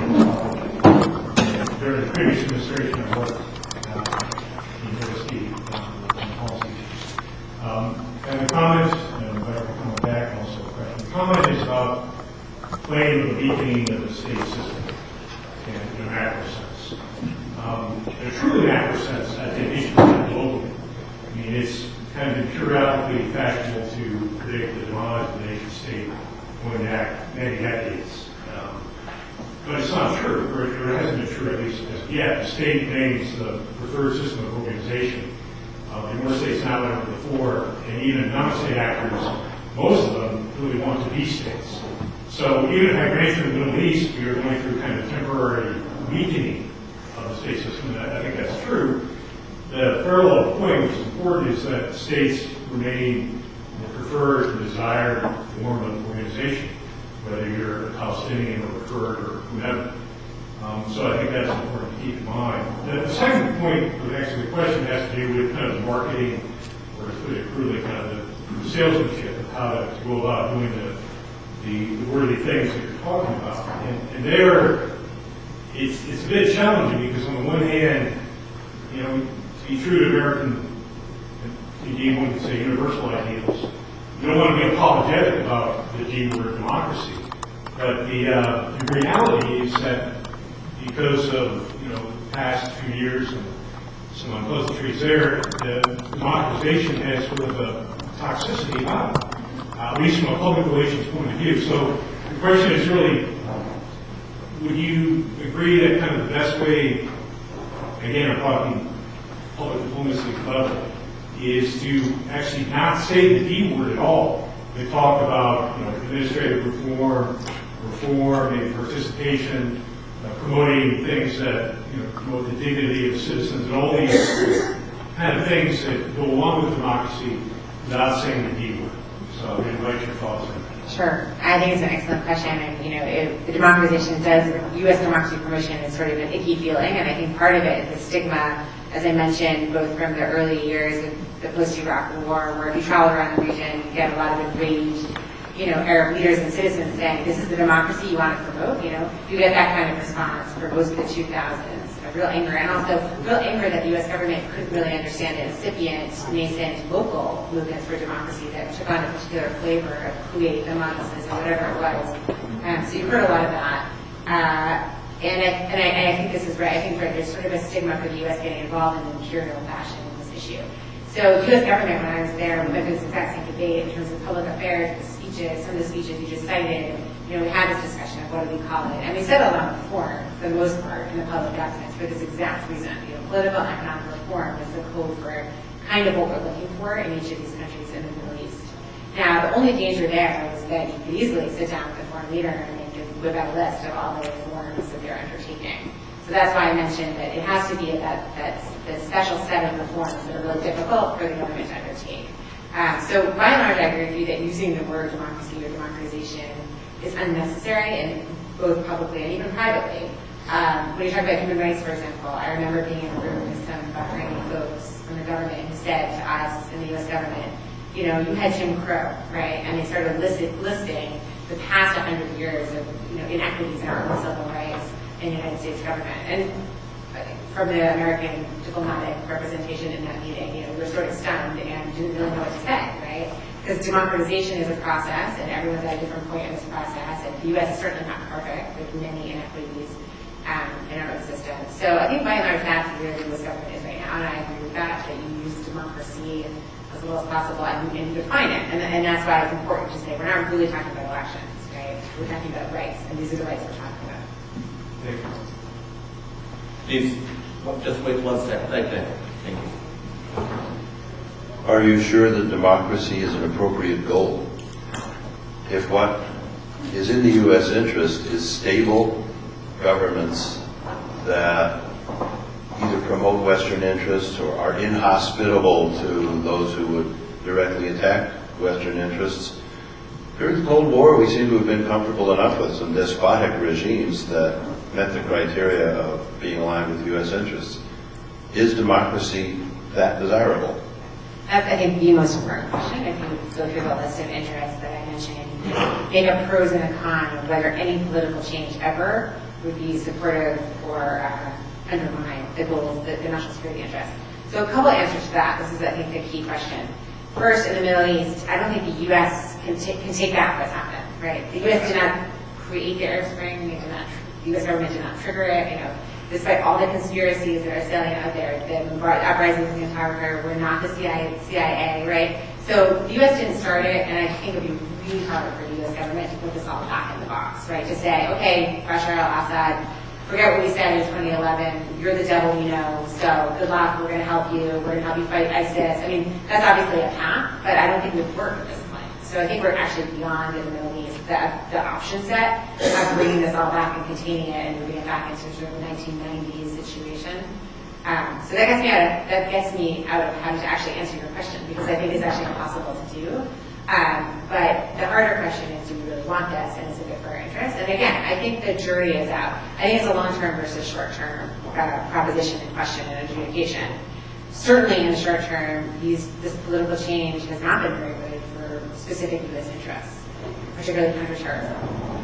during the previous administration of work at the University of Policy. Um, and the comments, and whatever coming back, also a question. The comment is about claim of the weakening of the state system in, in a macro sense. Um, in a truly macro sense, I think issues are globally. I mean, it's kind of been periodically fashionable to predict the demise of the nation state going back many decades. Um, but it's not true, or it hasn't been true at least as yet. The state remains the preferred system of organization. Uh, in more states now than ever before, and even non-state actors, most of them really want to be states. So even if migration in the Middle East, we are going through kind of temporary weakening of the state system, and I think that's true. The parallel point, which is important, is that states remain the preferred and desired form of organization, whether you're a Palestinian or a Kurd or whoever. Um, so I think that's important to keep in mind. The, the second point, or actually the question, has to do with kind of marketing, or to put it crudely, kind of the, the salesmanship of how to, to go about doing the, the, the worthy things that you're talking about. And, and there, it's, it's a bit challenging because on the one hand, you know, to be true to American, indeed one could say universal ideals, you don't want to be apologetic about the G word democracy. But the, uh, the reality is that because of, you know, the past few years and some unpleasantries there, the democratization has sort of a toxicity about it, uh, at least from a public relations point of view. So the question is really, would you agree that kind of the best way, again, I'm talking public diplomacy level, is to actually not say the D word at all, to talk about, you know, administrative reform, reform, maybe participation, uh, promoting things that, you know, promote the dignity of citizens, and all these kind of things that go along with democracy without saying the D word. So I invite your thoughts on that. Sure. I think it's an excellent question. And, you know, if the democratization does, U S democracy promotion is sort of an icky feeling. And I think part of it is the stigma, as I mentioned, both from the early years of the post-Iraq War, where if you travel around the region, you get a lot of enraged, you know, Arab leaders and citizens saying, this is the democracy you want to promote, you know. You get that kind of response for most of the two thousands. A real anger, and also real anger that the U S government couldn't really understand the incipient, nascent, local movements for democracy that took on a particular flavor of Kuwait, the Monses, or whatever it was. Um, so you've heard a lot of that. Uh, and, I, and, I, and I think this is right. I think there's sort of a stigma for the U S getting involved in an imperial fashion in this issue. So the U S government, when I was there, we went through this exact same debate in terms of public affairs, the speeches, some of the speeches you just cited. You know, we had this discussion of what do we call it, and we said a lot of reform, for the most part, in the public documents for this exact reason. You know, political and economic reform is the code for kind of what we're looking for in each of these countries in the Middle East. Now, the only danger there is that you could easily sit down with a foreign leader and they could whip out a list of all the reforms that they're undertaking. So that's why I mentioned that it has to be that, that, that special set of reforms that are really difficult for the government to undertake. Um, so by and large, I agree with you that using the word democracy or democratization is unnecessary, and both publicly and even privately. Um, when you talk about human rights, for example, I remember being in a room with some Bahraini folks from the government who said to us in the U S government, you know, you had Jim Crow, right? And they started listed, listing the past one hundred years of, you know, inequities in our own civil rights in the United States government. And from the American diplomatic representation in that meeting, you know, we were sort of stunned and didn't really know what to say, right? Because democratization is a process, and everyone's at a different point in this process, and the U S is certainly not perfect. There's many inequities um, in our own system. So I think by and large, that's where the U S government is right now, and I agree with that, that you use democracy as little as possible and, and you define it. And, and that's why it's important to say we're not really talking about elections, right? We're talking about rights, and these are the rights we're talking about. Thank you. Please, just wait one second. Right there. Thank you. Are you sure that democracy is an appropriate goal? If what is in the U S interest is stable governments that either promote Western interests or are inhospitable to those who would directly attack Western interests. During the Cold War, we seem to have been comfortable enough with some despotic regimes that met the criteria of being aligned with U S interests. Is democracy that desirable? That's, I think, the most important question. If you go through the list of interests that I mentioned, make a pros and a con of whether any political change ever would be supportive or uh, undermine the goals, the, the national security interests. So a couple answers to that. This is, I think, the key question. First, in the Middle East, I don't think the U S can, t- can take back what's happened, right? The U S did not create the Arab Spring. It did not, the U S government did not trigger it, you know. Despite all the conspiracies that are sailing out there, the uprisings in the Tower were not the C I A, right? So the U S didn't start it, and I think it would be really hard for the U S government to put this all back in the box, right? To say, okay, Bashar al-Assad, forget what we said in twenty eleven, you're the devil we know, so good luck, we're going to help you, we're going to help you fight ISIS. I mean, that's obviously a path, but I don't think it would work at this point. So I think we're actually beyond in the Middle East the, the option set of bringing this all back and containing it and moving it back into sort of a nineteen nineties situation. Um, so that gets me out of, that gets me out of having to actually answer your question, because I think it's actually impossible to do. Um, but the harder question is, do we really want this, and is it good for our interests? And again, I think the jury is out. I think it's a long-term versus short-term uh, proposition and question and adjudication. Certainly in the short term, these, this political change has not been very good for specific U S interests, particularly counterterrorism.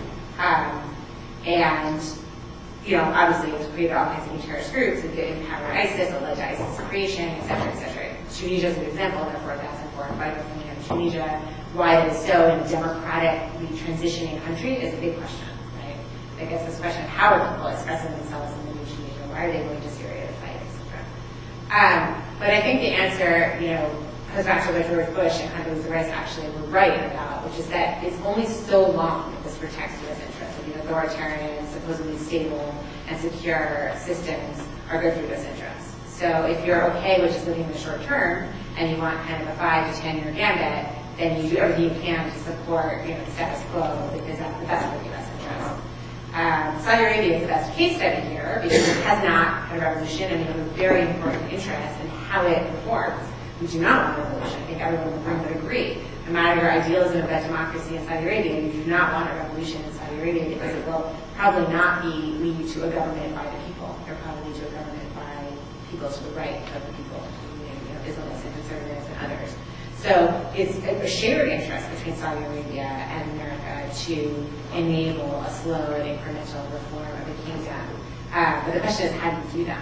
Um, and, you know, obviously it's created all kinds of new terrorist groups. It did empower ISIS, it led to ISIS creation, et cetera, et cetera. Tunisia is an example of a four thousand four fighter from Tunisia, why that is so in a democratically transitioning country is a big question, right? I guess this question of how are people expressing themselves in the news media, why are they going to Syria to fight, et cetera. Um, but I think the answer, you know, goes back to what George Bush and Condoleezza Rice actually were right about, which is that it's only so long that this protects U S interests. The authoritarian, supposedly stable and secure systems are good for U S interests. So if you're okay with just living in the short term and you want kind of a five to ten year gambit, then you do everything you can to support, you know, the status quo because that's the best for U S interests. Um, Saudi Arabia is the best case study here because it has not had a revolution and we have a very important interest in how it performs. We do not want a revolution. I think everyone in the room would agree. No matter your idealism about democracy in Saudi Arabia, you do not want a revolution in Saudi Arabia because it will probably not be lead to a government by the people. It will probably lead to a government by people to the right of the people, you know, Islamists and conservatives and others. So it's a shared interest between Saudi Arabia and America to enable a slow and incremental reform of the kingdom. Uh, but the question is, how do you do that?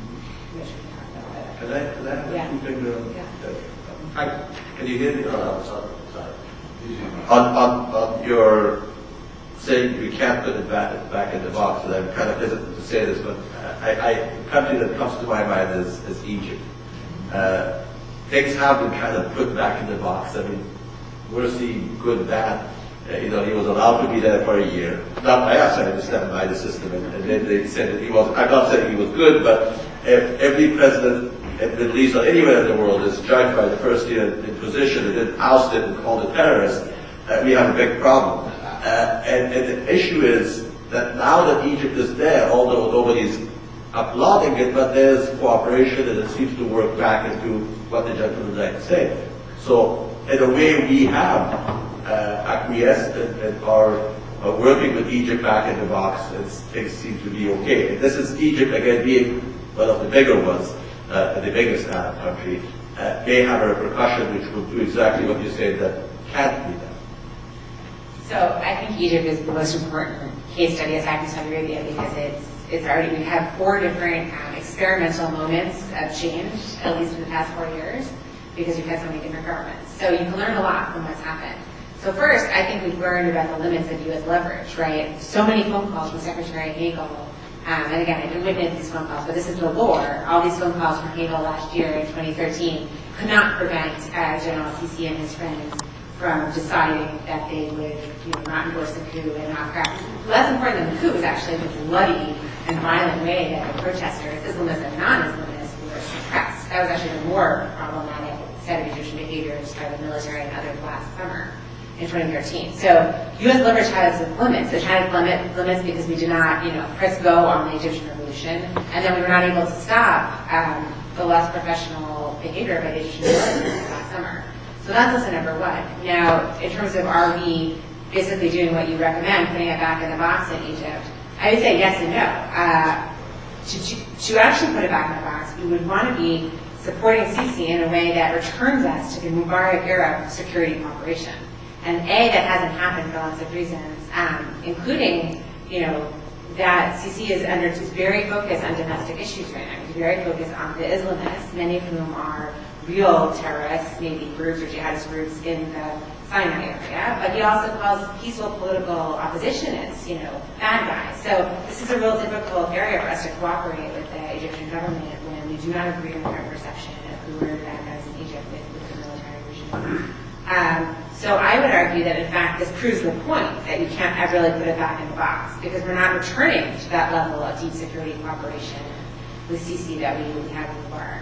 Can I, can I, yeah. Think, uh, yeah. uh, I, can you hear me? Oh, sorry, sorry. On, on, on your saying we can't put it back, back in the box, and I'm kind of hesitant to say this, but I, I, the country that comes to my mind is, is Egypt. Uh, things have been kind of put back in the box. I mean, we're seeing good, bad. Uh, you know, he was allowed to be there for a year. Not by us, I understand, by the system. And, and then they said that he was, I'm not saying he was good, but if every president in the Middle East or anywhere in the world is judged by the first year in position and then ousted and called a terrorist, uh, we have a big problem. Uh, and, and the issue is that now that Egypt is there, although nobody's applauding it, but there's cooperation and it seems to work back into what the gentleman like said. So in a way we have uh, acquiesced and, and are uh, working with Egypt back in the box and things seem to be okay. And this is Egypt again being one of the bigger ones. Uh, the biggest Arab country, uh, may have a repercussion which will do exactly what you said that can't be done. So I think Egypt is the most important case study aside from Saudi Arabia because it's it's already, we have four different um, experimental moments of change, at least in the past four years, because we've had so many different governments. So you can learn a lot from what's happened. So first, I think we've learned about the limits of U S leverage, right? So many phone calls from Secretary Hagel. Um, and again, I didn't witness these phone calls, but this is the lore. All these phone calls from Hagel last year in twenty thirteen could not prevent uh, General Sisi and his friends from deciding that they would, you know, not endorse the coup and not crack. Less important than the coup was actually the bloody and violent way that the protesters, Islamists and non-Islamists, were suppressed. That was actually the more problematic set of Egyptian behaviors by the military and others last summer in twenty thirteen. So U S leverage had its limits. It had its limit, limits because we did not, you know, press go on the Egyptian revolution, and then we were not able to stop um, the less professional behavior by the Egyptian military last summer. So that's lesson number one. Now, in terms of are we basically doing what you recommend, putting it back in the box in Egypt, I would say yes and no. Uh, to, to, to actually put it back in the box, we would want to be supporting Sisi in a way that returns us to the Mubarak era security cooperation. And A, that hasn't happened for lots of reasons, um, including, you know, that Sisi is under is very focused on domestic issues right now. He's very focused on the Islamists, many of whom are real terrorists, maybe groups or jihadist groups in the Sinai area. But he also calls peaceful political oppositionists, you know, bad guys. So this is a real difficult area for us to cooperate with the Egyptian government when we do not agree on their perception of who are the bad guys in Egypt with, with the military regime. Um, so I would argue that, in fact, this proves the point that you can't ever really put it back in the box because we're not returning to that level of deep security cooperation with Sisi that we, we have in the bar.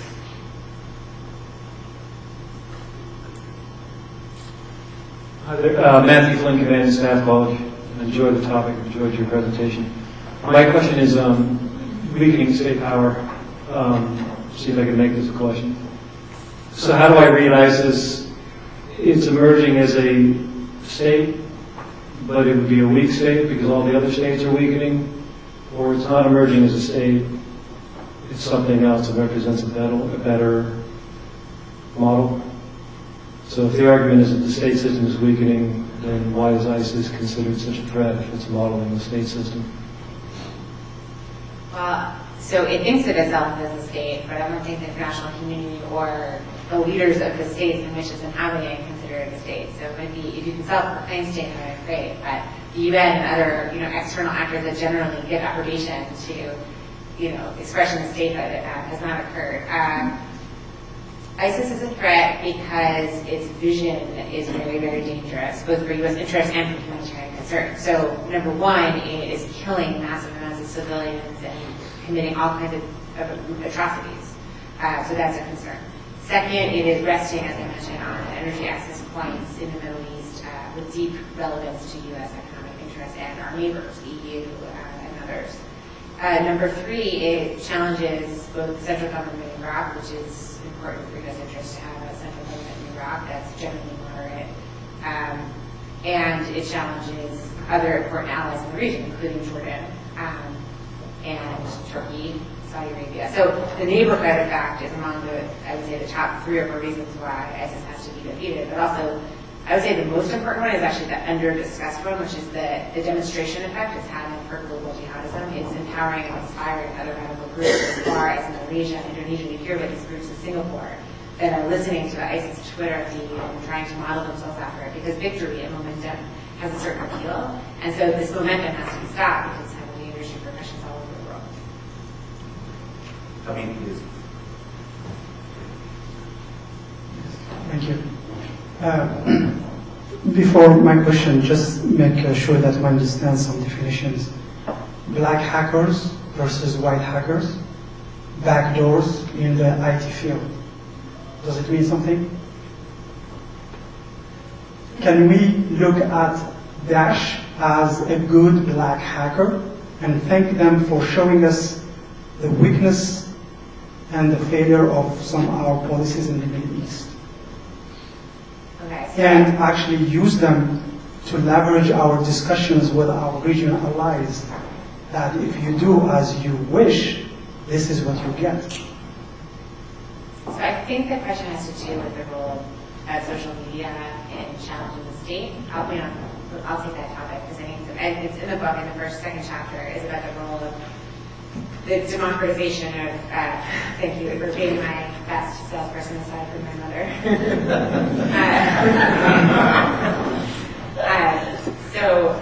Hi there, uh, Matthew Flynn, Command Staff College. I enjoyed the topic, enjoyed your presentation. My question is um, weakening state power. Um, see if I can make this a question. So how do I realize this? It's emerging as a state, but it would be a weak state because all the other states are weakening, or it's not emerging as a state, it's something else that represents a better, a better model. So if the argument is that the state system is weakening, then why is ISIS considered such a threat if it's modeling the state system? Well, so it thinks of itself as a state, but I don't think the international community or the leaders of the states in which it's inhabiting consider Secretary of State. So it might be, if you can self-proclaim state, then great, but the U N and other, you know, external actors that generally give approbation to, you know, expression of statehood uh, has not occurred. Um, ISIS is a threat because its vision is very, very dangerous, both for U S interests and for humanitarian concern. So, number one, it is killing massive amounts of civilians and committing all kinds of, of atrocities. Uh, so that's a concern. Second, it is resting, as I mentioned, on energy access points in the Middle East uh, with deep relevance to U S economic interests and our neighbors, E U uh, and others. Uh, number three, it challenges both the central government in Iraq, which is important for U S interests to have a central government in Iraq that's generally moderate, um, and it challenges other important allies in the region, including Jordan um, and Turkey, Saudi Arabia. So the neighborhood, in fact, is among the, I would say, the top three or four reasons why ISIS has to be defeated. But also, I would say the most important one is actually the under-discussed one, which is the, the demonstration effect it's having for global jihadism. It's empowering and inspiring other radical groups as far as Malaysia and Indonesia. You hear about these groups in Singapore that are listening to the ISIS Twitter feed and trying to model themselves after it, because victory and momentum has a certain appeal. And so this momentum has to be stopped because it's having dangerous repercussions all over the world. I mean, please. Thank you. Uh, before my question, just make uh, sure that we understand some definitions. Black hackers versus white hackers, backdoors in the I T field. Does it mean something? Can we look at Daesh as a good black hacker and thank them for showing us the weakness and the failure of some of our policies in the Middle East? Okay, so And actually use them to leverage our discussions with our regional allies, that if you do as you wish, this is what you get. So I think the question has to do with the role of social media in challenging the state. I'll, you know, I'll take that topic because I think it's, and it's in the book in the first, second chapter is about the role of the democratization of, uh, thank you for being my best salesperson aside from my mother. uh, uh, so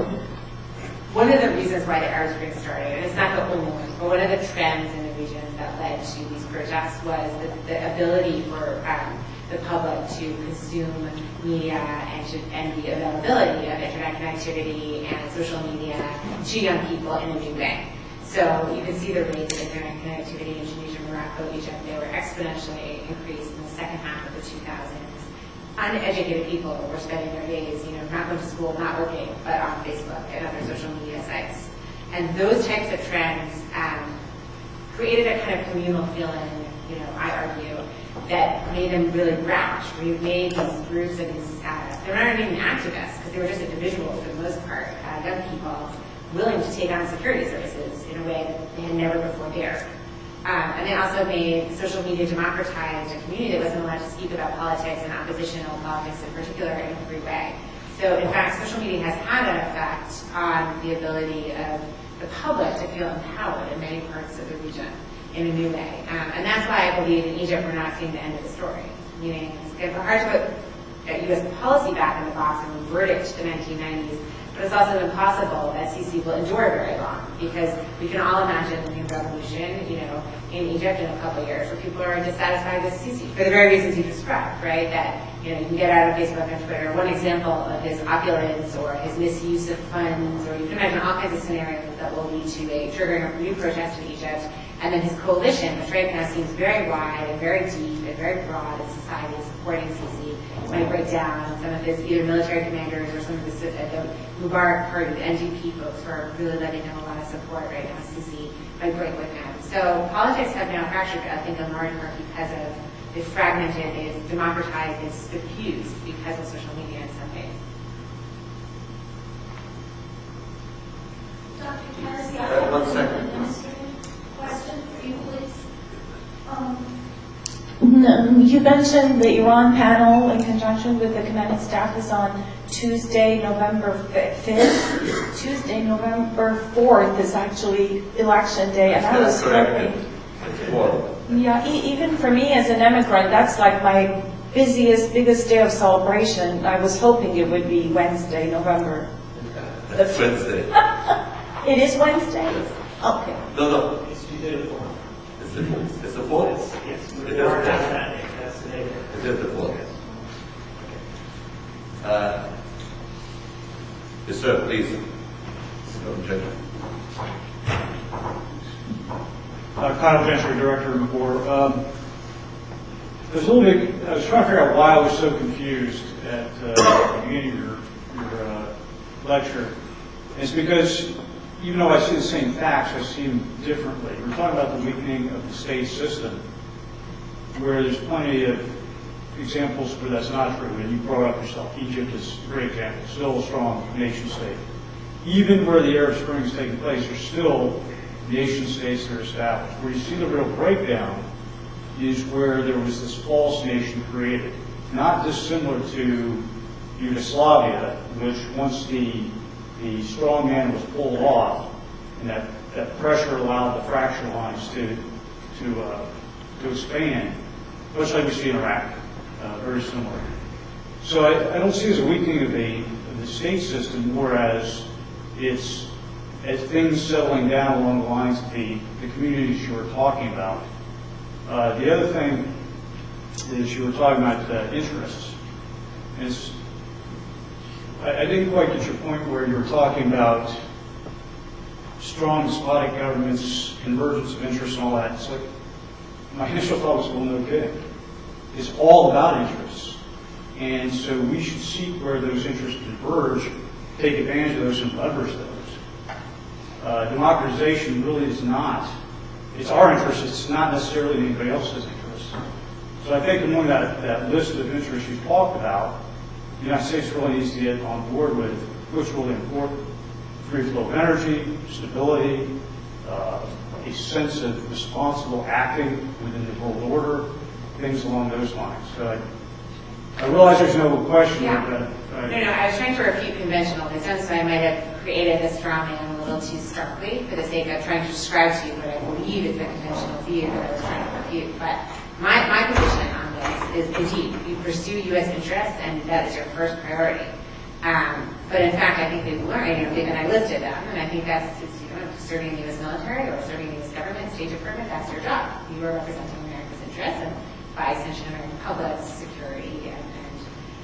one of the reasons why the Arab Spring started, and it's not the only one, but one of the trends in the region that led to these protests was the, the ability for um, the public to consume media and, to, and the availability of internet connectivity and social media to young people in a new way. So you can see the rates of internet connectivity in Tunisia, Morocco, Egypt. They were exponentially increased in the second half of the two thousands. Uneducated people were spending their days, you know, not going to school, not working, but on Facebook and other social media sites. And those types of trends um, created a kind of communal feeling, you know, I argue, that made them really brash. Where you made these groups of these, uh, they're not even activists, because they were just individuals for the most part, uh, young people, willing to take on security services in a way that they had never before dared. Um, and they also made social media democratized a community that wasn't allowed to speak about politics and oppositional politics in particular in a free way. So in fact, social media has had an effect on the ability of the public to feel empowered in many parts of the region in a new way. Um, and that's why I believe in Egypt we're not seeing the end of the story. Meaning it's kind of hard to put U S policy back in the box and revert it to the nineteen nineties. But it's also impossible that Sisi will endure very long, because we can all imagine the new revolution, you know, in Egypt in a couple of years, where people are dissatisfied with Sisi for the very reasons you described, right? That, you know, you can get out of Facebook and Twitter. One example of his opulence or his misuse of funds, or you can imagine all kinds of scenarios that will lead to a triggering of new protests in Egypt. And then his coalition, which right now seems very wide and very deep and very broad in society, supporting Sisi, might break down. Some of his either military commanders or some of the, uh, the Mubarak party, the N D P folks, who are really letting him a lot of support right now, Sisi, might break with him. So politics have now fractured, I think, in large part because of it's fragmented, it's democratized, it's diffused because of social media in some ways. Doctor Kennedy, I Uh, have one an second. administrative question for you, please. Um, n- you mentioned the Iran panel in conjunction with the commanding staff is on Tuesday, November fifth. Tuesday, November fourth is actually election day, and I was Correct. hoping. Well, Yeah, e- even for me as an immigrant, that's like my busiest, biggest day of celebration. I was hoping it would be Wednesday, November. That's Wednesday. It is Wednesday? Okay. No, no. It's Tuesday the fourth. It's the, it's the fourth? Yes. It is the fourth. That's the day. It is the fourth. Uh, yes, sir, please. No objection. Uh, Kyle Gentry, Director of the Board. Um, there's a little bit, I was trying to figure out why I was so confused at uh, the beginning of your, your uh, lecture. And it's because even though I see the same facts, I see them differently. We're talking about the weakening of the state system, where there's plenty of examples where that's not true. And you brought up yourself, Egypt is a great example, still a strong nation state. Even where the Arab Spring is taking place, there's still nation states that are established. Where you see the real breakdown is where there was this false nation created, not dissimilar to Yugoslavia, which once the the strong man was pulled off, and that, that pressure allowed the fracture lines to to uh, to expand, much like we see in Iraq, uh, very similar. So I, I don't see it as a weakening of the of the state system, whereas it's as things settling down along the lines of the, the communities you were talking about. Uh, the other thing is you were talking about uh, interests. And it's, I, I didn't quite get your point where you were talking about strong despotic governments, convergence of interests and all that. It's like, my initial thought was, well, no kidding. It's all about interests. And so we should seek where those interests converge, take advantage of those and leverage those. Uh, democratization really is not, it's our interest, it's not necessarily anybody else's interest. So I think among that, that list of interests you talked about, the United States really needs to get on board with what's really important. Free flow of energy, stability, uh, a sense of responsible acting within the world order, things along those lines. So I, I realize there's no question. Yeah. But, uh, No, no, I was trying to refute conventional wisdom, so I might have created this straw man a little too starkly for the sake of trying to describe to you what I believe is the conventional view that I was trying to refute. But my, my position on this is, indeed, you pursue U S interests, and that is your first priority. Um, but in fact, I think they've learned, you know, and I listed them, and I think that's, it's, you know, serving the U S military or serving the U S government, State Department, that's your job. You are representing America's interests, and by extension, American public's security. And, and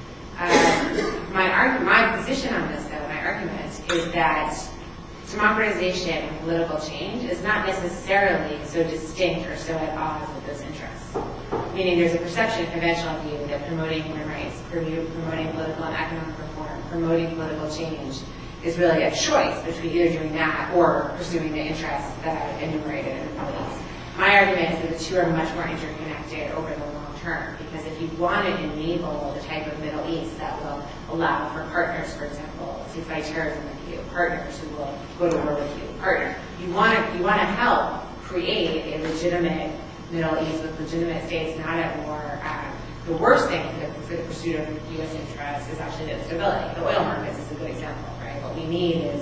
uh, my arg- my position on this, though, my argument is that democratization and political change is not necessarily so distinct or so at odds with those interests. Meaning there's a perception, a conventional view, that promoting human rights, promoting political and economic reform, promoting political change is really a choice between either doing that or pursuing the interests that I enumerated in the Middle East. My argument is that the two are much more interconnected over the long term, because if you want to enable the type of Middle East that will allow for partners, for example, to fight terrorism with you, partners who will go to war with you, partner, you want to you want to help create a legitimate Middle East with legitimate states not at war. Uh, the worst thing for the, for the pursuit of U S interests is actually the stability. The oil markets is a good example, right? What we need is,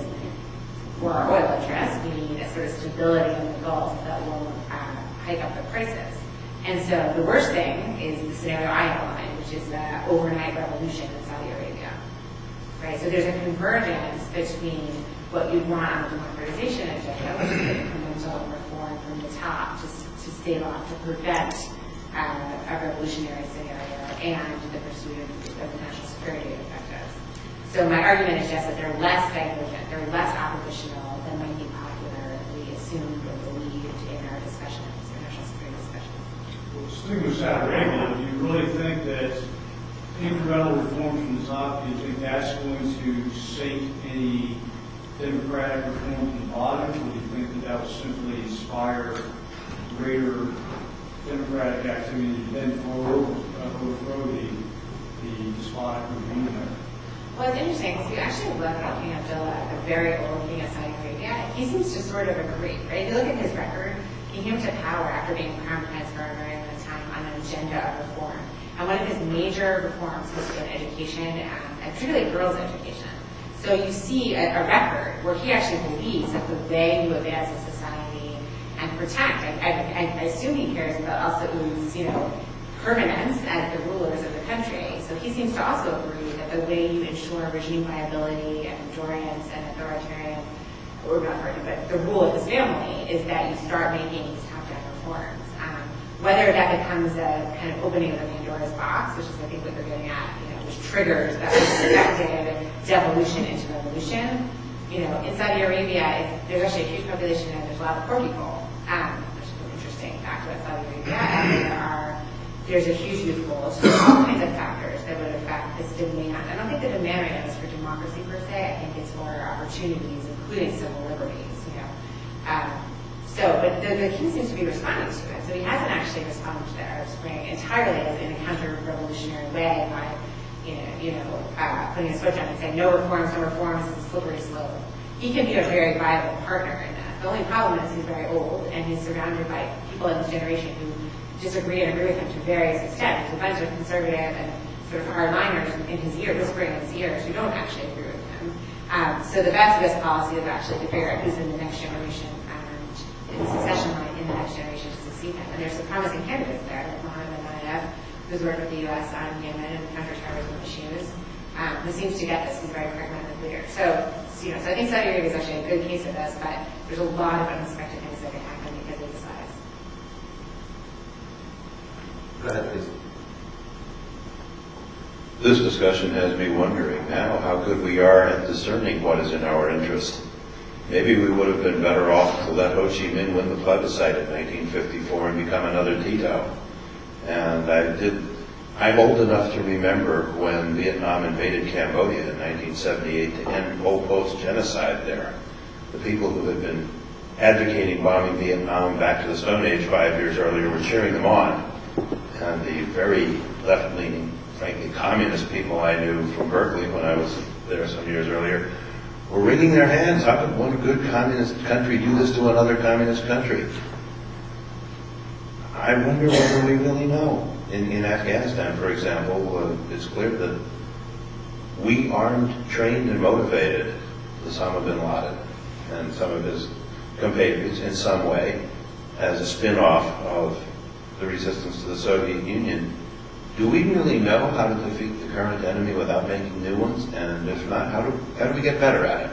for our oil interests, we need a sort of stability in the Gulf that will uh, hike up the prices. And so the worst thing is the scenario I outlined, which is the overnight revolution in Saudi Arabia, right? So there's a convergence between what you'd want on the democratization agenda, which is incremental reform from the top to, to stave off, to prevent uh, a revolutionary scenario, and the pursuit of, of the national security objectives. So my argument is just that they're less divergent, they're less oppositional than might be popularly assumed or believed in our discussions, our national security discussions. Well, sticking with Saudi Arabia, do you really think that incremental reform from the top, do you think that's going to sate any democratic reform from the bottom, or do you think that that will simply inspire greater democratic activity to then overthrow the, the despotic regime there? Well, it's interesting because you actually look at King Abdullah, a very old king of Saudi Arabia. He seems to sort of agree, right? If you look at his record, he came to power after being crown prince for a very long time on an agenda of reform. And one of his major reforms has been education, um, and particularly girls' education. So you see a, a record where he actually believes that the way you advance a society and protect, I, I, I assume he cares about also, you know, permanence as the rulers of the country. So he seems to also agree that the way you ensure regime viability and endurance and authoritarian, or not authoritarian, but the rule of his family is that you start making these top-down reforms. Um, whether that becomes a kind of opening of the Pandora's box, which is I think what they're getting at, you know, which triggers that expected devolution into revolution. You know, in Saudi Arabia, if there's actually a huge population and there's a lot of poor people, um, which is an interesting fact about Saudi Arabia, and there are there's a huge youth pool, so there's all kinds of factors that would affect this demand. I don't think the demand right now is for democracy per se. I think it's for opportunities, including civil liberties. You know, um, so but the, the king seems to be responding to it. So he hasn't actually responded to the Arab Spring entirely as in a counter-revolutionary way by, you know, you know, uh, putting a switch on and saying no reforms, no reforms. It's a slippery slope. He can be a very viable partner in that. The only problem is he's very old and he's surrounded by people in his generation who disagree and agree with him to various extents. There's a bunch of conservative and sort of hardliners in his ear, whispering in his ears, who don't actually agree with him. Um, so the best of his policy is actually to figure out who's in the next generation and in the succession line in the next generation to succeed him. And there's some promising candidates there, like Mohammed bin Nayef, who's worked with the U S on Yemen and counterterrorism issues. Um, who seems to get this. He's a very pragmatic leader. So, you know, so I think Saudi Arabia is actually a good case of this, but there's a lot of unexpected things that can happen because of the size. Go ahead, please. This discussion has me wondering now how good we are at discerning what is in our interest. Maybe we would have been better off to let Ho Chi Minh win the plebiscite in nineteen fifty-four and become another Tito. And I did, I'm old enough to remember when Vietnam invaded Cambodia in nineteen seventy-eight to end Pol Pot's genocide there. The people who had been advocating bombing Vietnam back to the Stone Age five years earlier were cheering them on. And the very left-leaning, frankly, communist people I knew from Berkeley when I was there some years earlier were wringing their hands. How could one good communist country do this to another communist country? I wonder whether we really know. In, in Afghanistan, for example, uh, it's clear that we armed, trained, and motivated Osama bin Laden and some of his compatriots in some way as a spin-off of the resistance to the Soviet Union. Do we really know how to defeat the current enemy without making new ones? And if not, how do, how do we get better at it?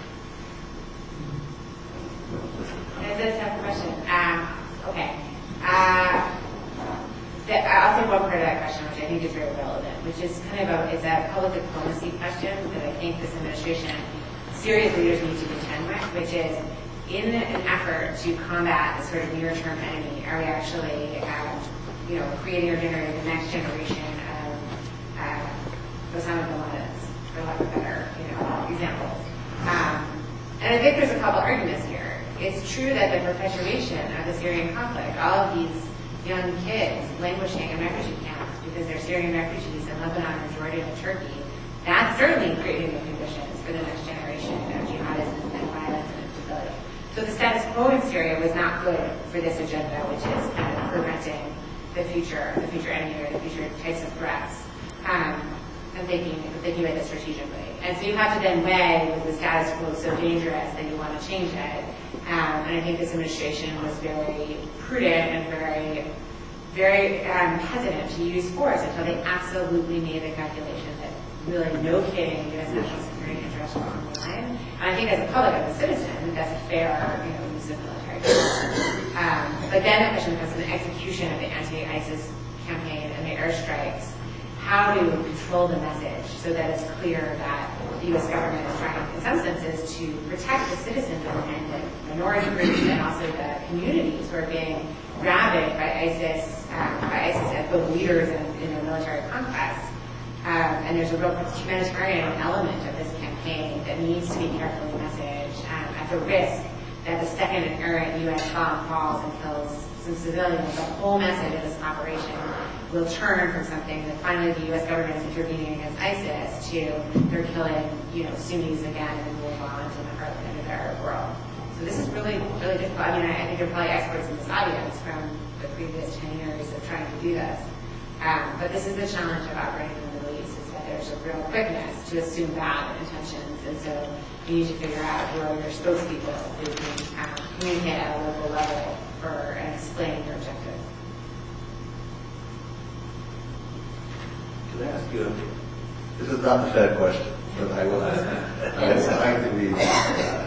That's a tough question. Um, okay. Uh, the, I'll say one part of that question, which I think is very relevant, which is kind of a, it's a public diplomacy question that I think this administration, serious leaders need to contend with, which is in an effort to combat the sort of near-term enemy, are we actually, um, you know, creating or generating the next generation of uh, Osama bin Laden's, for lack of better, you know, examples. Um, and I think there's a couple arguments here. It's true that the perpetuation of the Syrian conflict, all of these young kids languishing in refugee camps because they're Syrian refugees in Lebanon or Jordan or Turkey, that's certainly creating the conditions for the next generation of jihadism and violence and instability. So the status quo in Syria was not good for this agenda, which is kind of preventing the future, the future enemy or the future types of threats. Um, and thinking, thinking about this strategically. And so you have to then weigh, with the status quo so dangerous that you want to change it. Um, and I think this administration was very prudent and very, very um, hesitant to use force until they absolutely made the calculation that really no kidding U S national security interests were on the line. And I think as a public, as a citizen, that's a fair, you know, use of military force. Um, but then the question becomes the execution of the anti-ISIS campaign and the airstrikes. How to control the message so that it's clear that the U S government is trying, in some senses, to protect the citizens and the minority groups and also the communities who are being ravaged by ISIS, um, by ISIS as both leaders and in their military conquest. Um, and there's a real humanitarian element of this campaign that needs to be carefully messaged um, at the risk that the second an errant U S bomb falls and kills some civilians, the whole message of this operation will turn from something that finally the U S government is intervening against ISIS to they're killing, you know, Sunnis again and move on to the heartland of the Arab world. So this is really, really difficult. I mean, I think you're probably experts in this audience from the previous ten years of trying to do this. Um, but this is the challenge of operating in the Middle East, is that there's a real quickness to assume bad intentions. And so you need to figure out who are your spokespeople who can um, communicate at a local level for and explain your objectives. you know, this is not a fair question, but I will ask. I will actively, uh,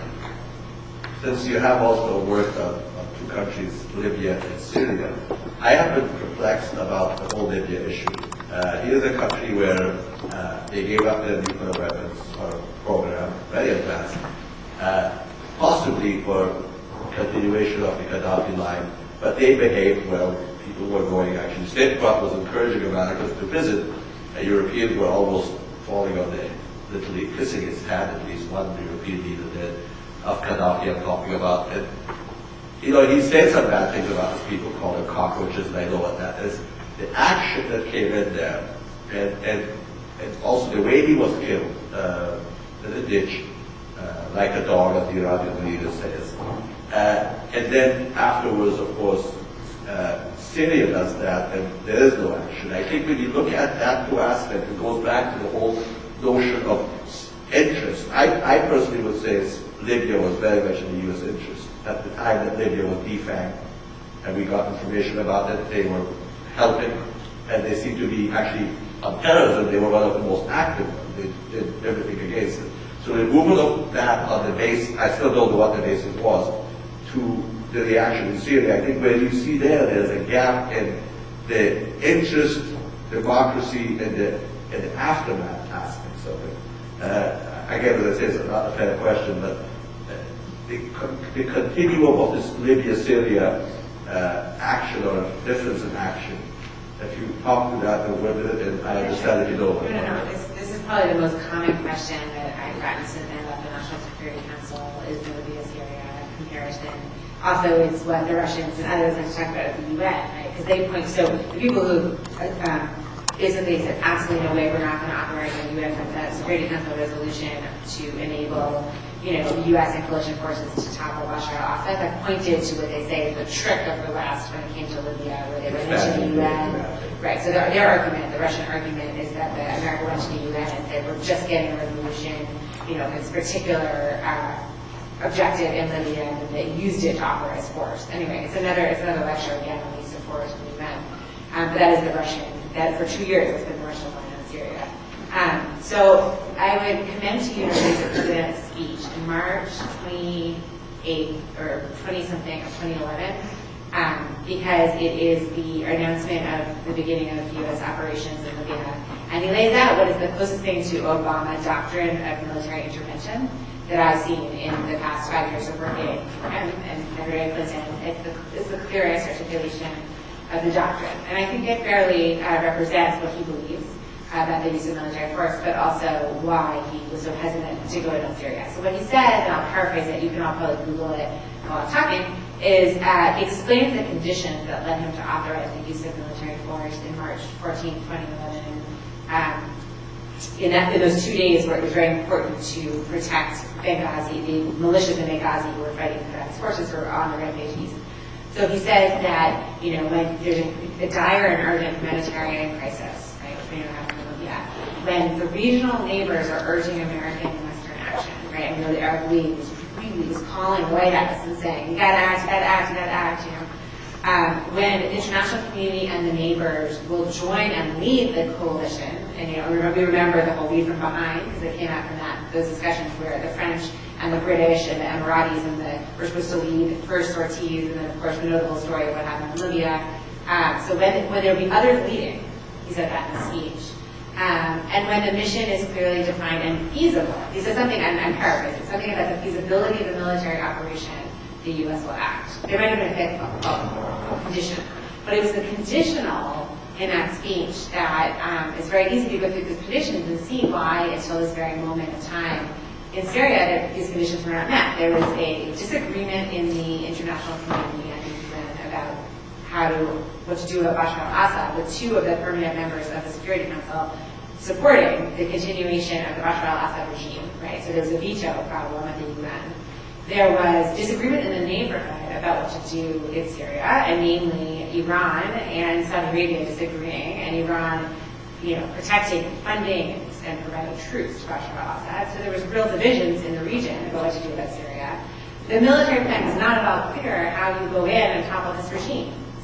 since you have also worked on, on two countries, Libya and Syria, I have been perplexed about the whole Libya issue. Uh, here's a country where uh, they gave up their nuclear weapons or program, very advanced, uh, possibly for continuation of the Gaddafi line, but they behaved well. People were going, actually, State Department was encouraging Americans to visit. Uh, Europeans were almost falling on their, literally kissing his hand, at least one European leader did, of Gaddafi I'm talking about. And, you know, he said some bad things about his people, called them cockroaches, and I know what that is. The action that came in there, and, and, and also the way he was killed uh, in a ditch, uh, like a dog, as the Iranian leader says. Uh, and then afterwards, of course, uh, Syria does that, and there is no action. I think when you look at that two aspects, it goes back to the whole notion of interest. I, I personally would say Libya was very much in the U S interest. At the time that Libya was defanged, and we got information about it, they were helping, and they seem to be actually, on terrorism, they were one of the most active ones. They did everything against it. So the movement of that on the base, I still don't know what the basis was, to the reaction in Syria. I think where you see there, there's a gap in the interest, democracy, and the, and the aftermath aspects of it. Uh, again, as I say, it's not a fair question, but uh, the, the continuum of this Libya-Syria uh, action or difference in action, if you talk to that and with it, and I understand that you don't. No, no, no. This, this is probably the most common question that I've gotten since I left the National Security Council is the Libya-Syria comparison. Also, it's what the Russians and others like to talk about at the U N, right? Because they point, so the people who um, basically said absolutely no way we're not going to operate in the U N uh, Security Council resolution to enable, you know, the U S and coalition forces to topple Bashar al-Assad, that pointed to what they say is the trick of the West when it came to Libya, where they went into the U N. Right, so their, their argument, the Russian argument, is that the America went to the U N and said we're just getting a resolution, you know, this particular uh, objective in Libya, and they used it to authorize force. Anyway, it's another it's another lecture again on the use of force in the U N. Um, but that is the Russian, that for two years it's been the Russian line on Syria. Um, so I would commend to you the President's speech in March twenty-eighth or twenty-something of twenty eleven, um, because it is the announcement of the beginning of U S operations in Libya. And he lays out what is the closest thing to Obama doctrine of military intervention that I've seen in the past five years of working and, and Hillary Clinton. It's the, it's the clearest articulation of the doctrine. And I think it fairly uh, represents what he believes uh, about the use of military force, but also why he was so hesitant to go into Syria. So what he says, and I'll paraphrase it, you can all probably Google it while I'm talking, is uh, explains the conditions that led him to authorize the use of military force in March fourteenth, twenty eleven. Um, In, that, in those two days where it was very important to protect Benghazi, the militias in Benghazi who were fighting for Gaddafi's forces who were on the rampage east. So he says that, you know, when there's a, a dire and urgent humanitarian crisis, right, which we don't have in Libya, when the regional neighbors are urging American and Western action, right, and you know, the Arab League is really is calling the White House and saying, you gotta act, you gotta act, you gotta act, you know. Um, when the international community and the neighbors will join and lead the coalition, and you know, we remember the whole lead from behind, because it came out from that, those discussions where the French and the British and the Emiratis and the were supposed to lead first sorties, and then of course we know the whole story of what happened in Libya. Um, so when, when there will be others leading, he said that in the speech, um, and when the mission is clearly defined and feasible, he said something, I'm, I'm paraphrasing, something about the feasibility of the military operation, the U S will act. There might have been a fifth oh, condition, but it was the conditional in that speech that um, it's very easy to go through these conditions and see why, until this very moment of time, in Syria, there, these conditions were not met. There was a disagreement in the international community and the U N about how to, what to do about Bashar al-Assad, with two of the permanent members of the Security Council supporting the continuation of the Bashar al-Assad regime, right? So there was a veto problem at the U N. There was disagreement in the neighborhood about what to do in Syria, and namely Iran and Saudi Arabia disagreeing, and Iran, you know, protecting, funding, and providing troops to Bashar al-Assad. So there was real divisions in the region about what to do about Syria. The military plan was not at all clear how you go in and topple this regime.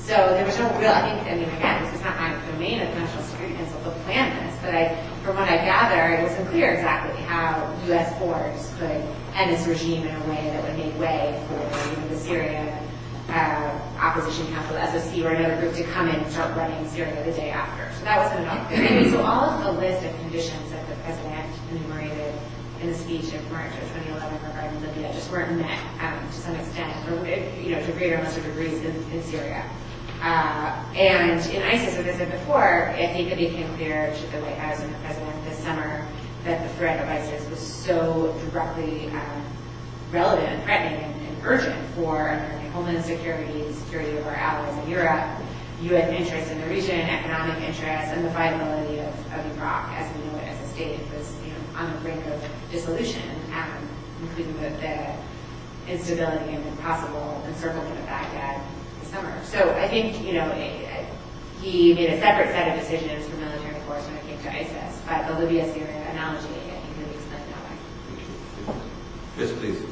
So there was no real, I think, I mean, again, this is not my domain of the National Security Council to plan this, but I, from what I gather, it wasn't clear exactly how U S force could end this regime in a way that would make way for you know, the Syrian uh, Opposition Council, the S O C, or another group to come in and start running Syria the day after. So that wasn't enough. Anyway, so all of the list of conditions that the president enumerated in the speech of March of twenty eleven regarding Libya just weren't met um, to some extent, or you know, to greater or lesser degrees in, in Syria. Uh, and in ISIS, as I said before, I think it became clear to the White House and the president this summer that the threat of ISIS was so directly um, relevant and threatening and, and urgent for American homeland security, the security of our allies in Europe, U S interests in the region, economic interests, and the viability of, of Iraq as we know it as a state. It was you know, on the brink of dissolution, um, including the, the instability and possible encirclement of Baghdad this summer. So I think, you know, it, it, he made a separate set of decisions for military force when it came to ISIS, but the Libya-Syria analogy, I think, really explained that way. Yes, please.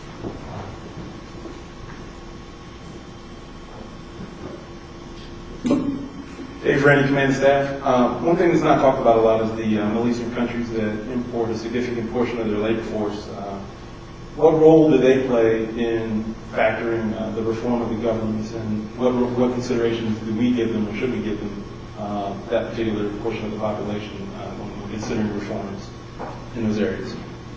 Dave Rennie, Command Staff. Um, one thing that's not talked about a lot is the uh, Middle Eastern countries that import a significant portion of their labor force. Uh, what role do they play in factoring uh, the reform of the governments, and what, what considerations do we give them, or should we give them, uh, that particular portion of the population uh, when we're considering reforms in those areas?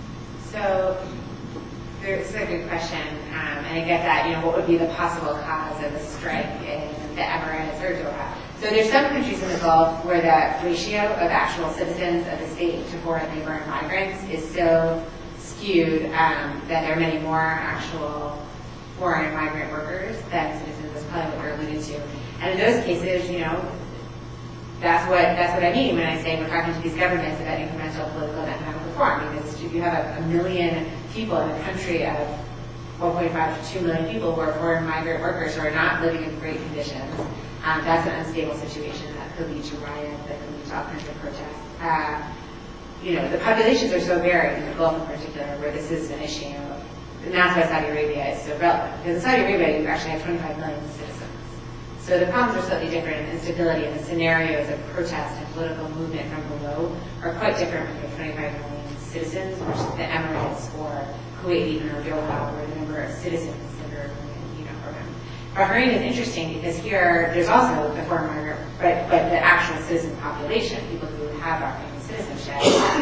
So, this is a good question, um, and I get that, you know, what would be the possible cause of a strike in the Emirates or Doha? So there's some countries in the Gulf where the ratio of actual citizens of the state to foreign labor and migrants is so skewed um, that there are many more actual foreign migrant workers than citizens. That's probably what you're alluding to. And in those cases, you know, that's what that's what I mean when I say we're talking to these governments about incremental political and economic reform. Because if you have a, a million people in a country of one point five to two million people who are foreign migrant workers who are not living in great conditions, Um, that's an unstable situation that could lead to riots, that could lead to all kinds of protests. Uh, you know, the populations are so varied, in the Gulf in particular, where this is an issue. And that's why Saudi Arabia is so relevant. Because in Saudi Arabia, you actually have twenty-five million citizens. So the problems are slightly different, and instability and the scenarios of protest and political movement from below are quite different when you have twenty-five million citizens, versus the Emirates or Kuwait even, or Doha, where the number of citizens that are you know, program. Bahrain is interesting because here there's also the foreign migrant, but, but the actual citizen population, people who have Bahraini citizenship,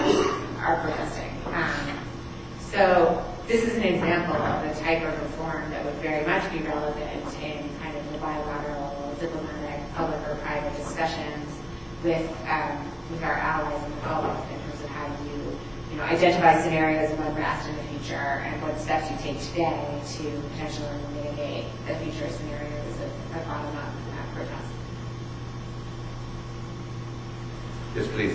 are protesting. Um, so this is an example of the type of reform that would very much be relevant in kind of the bilateral, diplomatic, public or private discussions with um, with our allies in the Gulf in terms of how you, you know, identify scenarios of unrest in the future and what steps you take today to potentially mitigate the future scenarios of, of bottom-up uh, protest. Yes, please.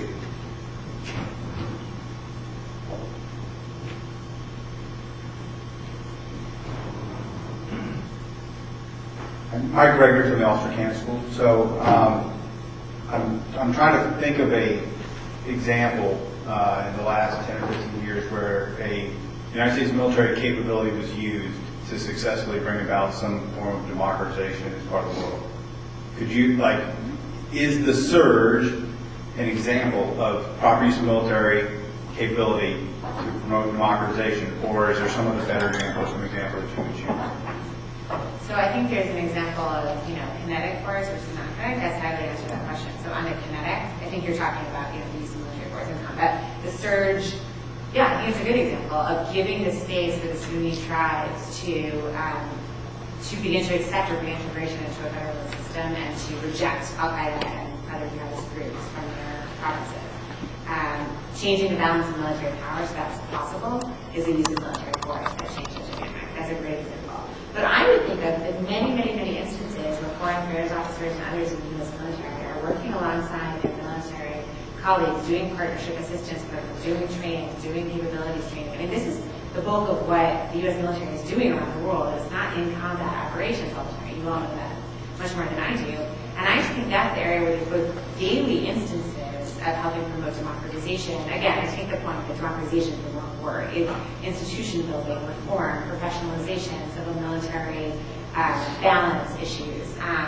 I'm Mike Gregory from the Ulster Cancer School. So um, I'm, I'm trying to think of a example uh, in the last ten or fifteen years where a United States military capability was used to successfully bring about some form of democratization in this part of the world. Could you, like, is the surge an example of proper use of military capability to promote democratization, or is there some other better example, some example that you would choose? So I think there's an example of, you know, kinetic force versus non-kinetic. That's how I would answer that question. So on the kinetic, I think you're talking about, you know, the use of military force in combat. The surge, yeah, I think it's a good example of giving the space for the Sunni tribes to um, to begin to accept or reintegration into a federal system and to reject Al-Qaeda and other jihadist groups from their provinces. Um, changing the balance of military power so that's possible is the use of military force that changes the dynamic. That's a great example. But I would think of many, many, many instances where foreign affairs officers and others in the U S military are working alongside their military colleagues, doing partnership assistance programs, doing training, doing capabilities training. I mean, this is the bulk of what the U S military is doing around the world. It's not in combat operations all the time. You all know that much more than I do. And I think that's the area where there's both daily instances of helping promote democratization. Again, I take the point that democratization is the wrong word. It's institution building, reform, professionalization, civil military uh, balance issues. Um,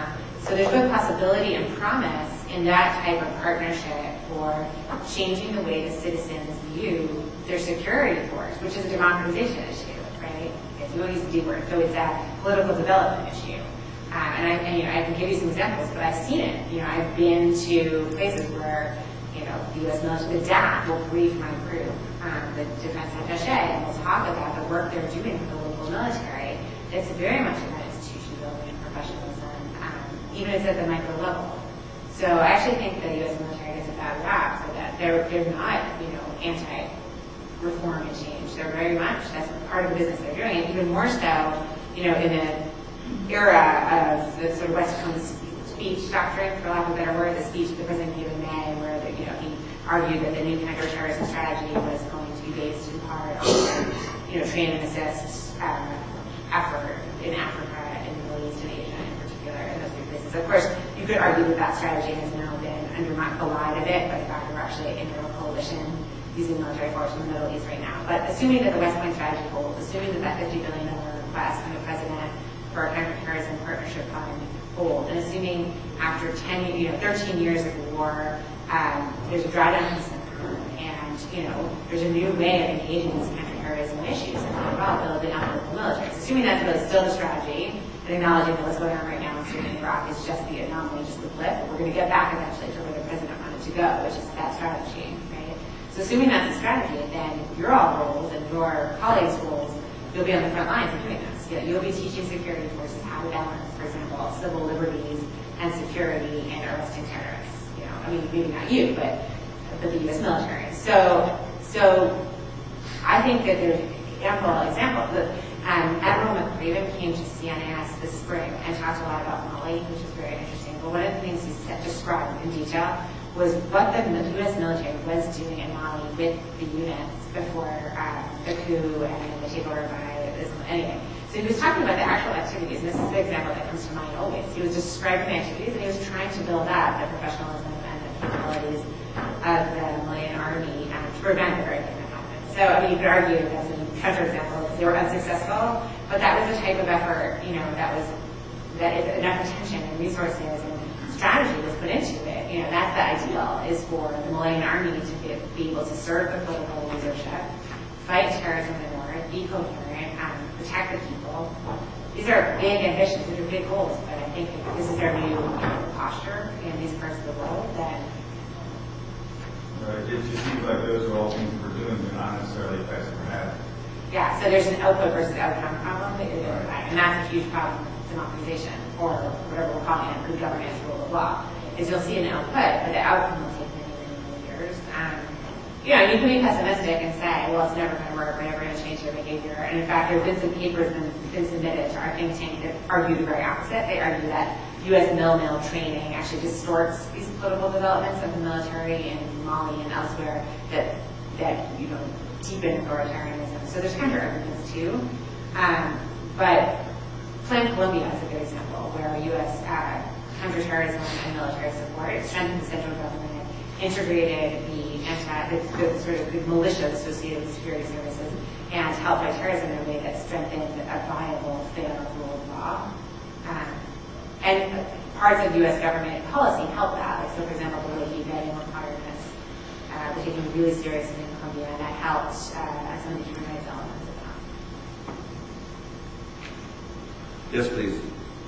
So there's both possibility and promise in that type of partnership for changing the way the citizens view their security force, which is a democratization issue, right? If you want to use the D word, so it's a political development issue. Uh, and, I, and you know, I can give you some examples, but I've seen it. You know, I've been to places where, you know, the U S military, the D A C will brief my group, um, the defense attaché, and we'll talk about the work they're doing for the local military. It's very much about institution building and professionalism, um, even if it's at the micro level. So I actually think the U S military gets a bad rap for that. They're, they're not, you know, anti-reform and change. They're very much, that's part of the business they're doing, and even more so, you know, in the era of the sort of West Coast speech doctrine, for lack of a better word, the speech the president gave in May, where the, you know, he argued that the new counterterrorism strategy was going to be based in part on, you know, train and assist uh, effort in Africa and the Middle East and Asia in particular, and those three places. Of course, you could argue that that strategy has now been undermined, belied a bit by the fact that we're actually in a coalition using military force in the Middle East right now. But assuming that the West Point strategy holds, assuming that that fifty billion dollars request from the president for a counterterrorism partnership fund hold, and assuming after ten, you know, thirteen years of war, um, there's a drawdown in December, and you know, there's a new way of engaging these counterterrorism issues and how about building up local military. So assuming that's really still the strategy, and acknowledging that what's going on right now in Syria and Iraq is just the anomaly, just the blip, but we're going to get back eventually to where the president wanted to go, which is that strategy, right? So assuming that's a strategy, then your all roles and your colleagues' roles, you'll be on the front lines of doing this. You'll be teaching security forces how to balance, for example, civil liberties and security and arresting terrorists. You know, I mean, maybe not you, but but the U S military. So, so I think that there's ample examples. The, um, Admiral McRaven came to C N A S this spring and talked a lot about Mali, which is very interesting. But one of the things he said, described in detail was what the U S military was doing in Mali with the units before uh, the coup and the takeover by Islam. Anyway. So he was talking about the actual activities, and this is the example that comes to mind always. He was describing the activities, and he was trying to build up the professionalism and the capabilities of the Malian army um, to prevent the very thing that happened. So, I mean, you could argue that's a counterexample because they were unsuccessful, but that was the type of effort, you know, that was, that enough attention and resources and strategy was put into it. You know, that's the ideal, is for the Malian army to be, be able to serve the political leadership, fight terrorism in the north, be coherent, um, protect the people. These are big ambitions, these are big goals, but I think if this is their new, you know, posture in these parts of the world, then... Right, it just seems like those are all things we're doing, but not necessarily effects we're having. Yeah, so there's an output versus outcome problem that you're doing, right? And that's a huge problem with democratization, or whatever we're calling it, good governance, rule of law, is you'll see an output, but the outcome will take many, many, many years. Um, You know, you can be pessimistic and say, well, it's never going to work, we're never going to change their behavior. And in fact, there have been some papers that have been submitted to our think tank that argue the very opposite. They argue that U S mil-mil training actually distorts these political developments of the military in Mali and elsewhere that, that you know, deepen authoritarianism. So there's counter-arguments too. Um, but Plan Colombia is a good example where U S uh, counterterrorism and military support, it strengthened the central government, integrated the anti, the, the sort of the militia associated with security services, and helped fight terrorism in a way that strengthened a viable, fair rule of law. Um, and parts of U S government policy helped that. Like, so, for example, the Leahy vetting requirements uh, were taken really seriously in Colombia, and that helped uh, some of the human rights elements of that. Yes, please.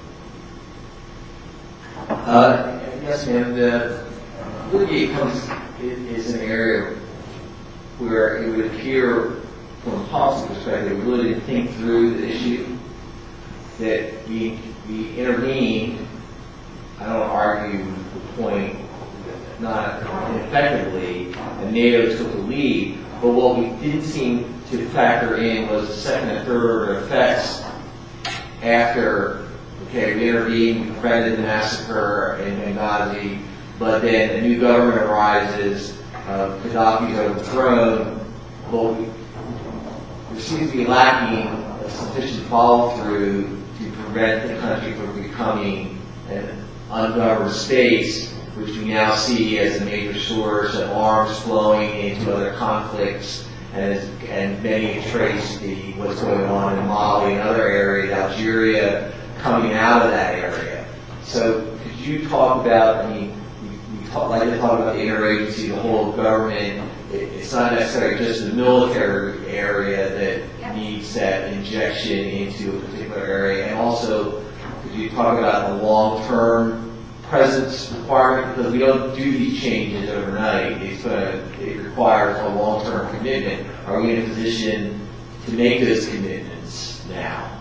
Uh, yes, ma'am. The Woodgate comes is an area where it would appear, from a policy perspective, really to think through the issue, that we, we intervened. I don't argue the point, not ineffectively, and NATO took the lead, but what we did seem to factor in was the second and third effects after, okay, we intervened, we prevented the massacre in Benghazi, but then a new government arises, uh, Gaddafi's overthrown. Well, we, there seems to be lacking a sufficient follow-through to prevent the country from becoming an ungoverned state, which we now see as a major source of arms flowing into other conflicts, and, and many trace the what's going on in Mali and other areas, Algeria, coming out of that area. So could you talk about, I mean, you, you talk, like to talk about the interagency, the whole of government. It, it's not necessarily just the military area that Yep. needs that injection into a particular area. And also, could you talk about the long-term presence requirement? Because we don't do these changes overnight. It's gonna, it requires a long-term commitment. Are we in a position to make those commitments now?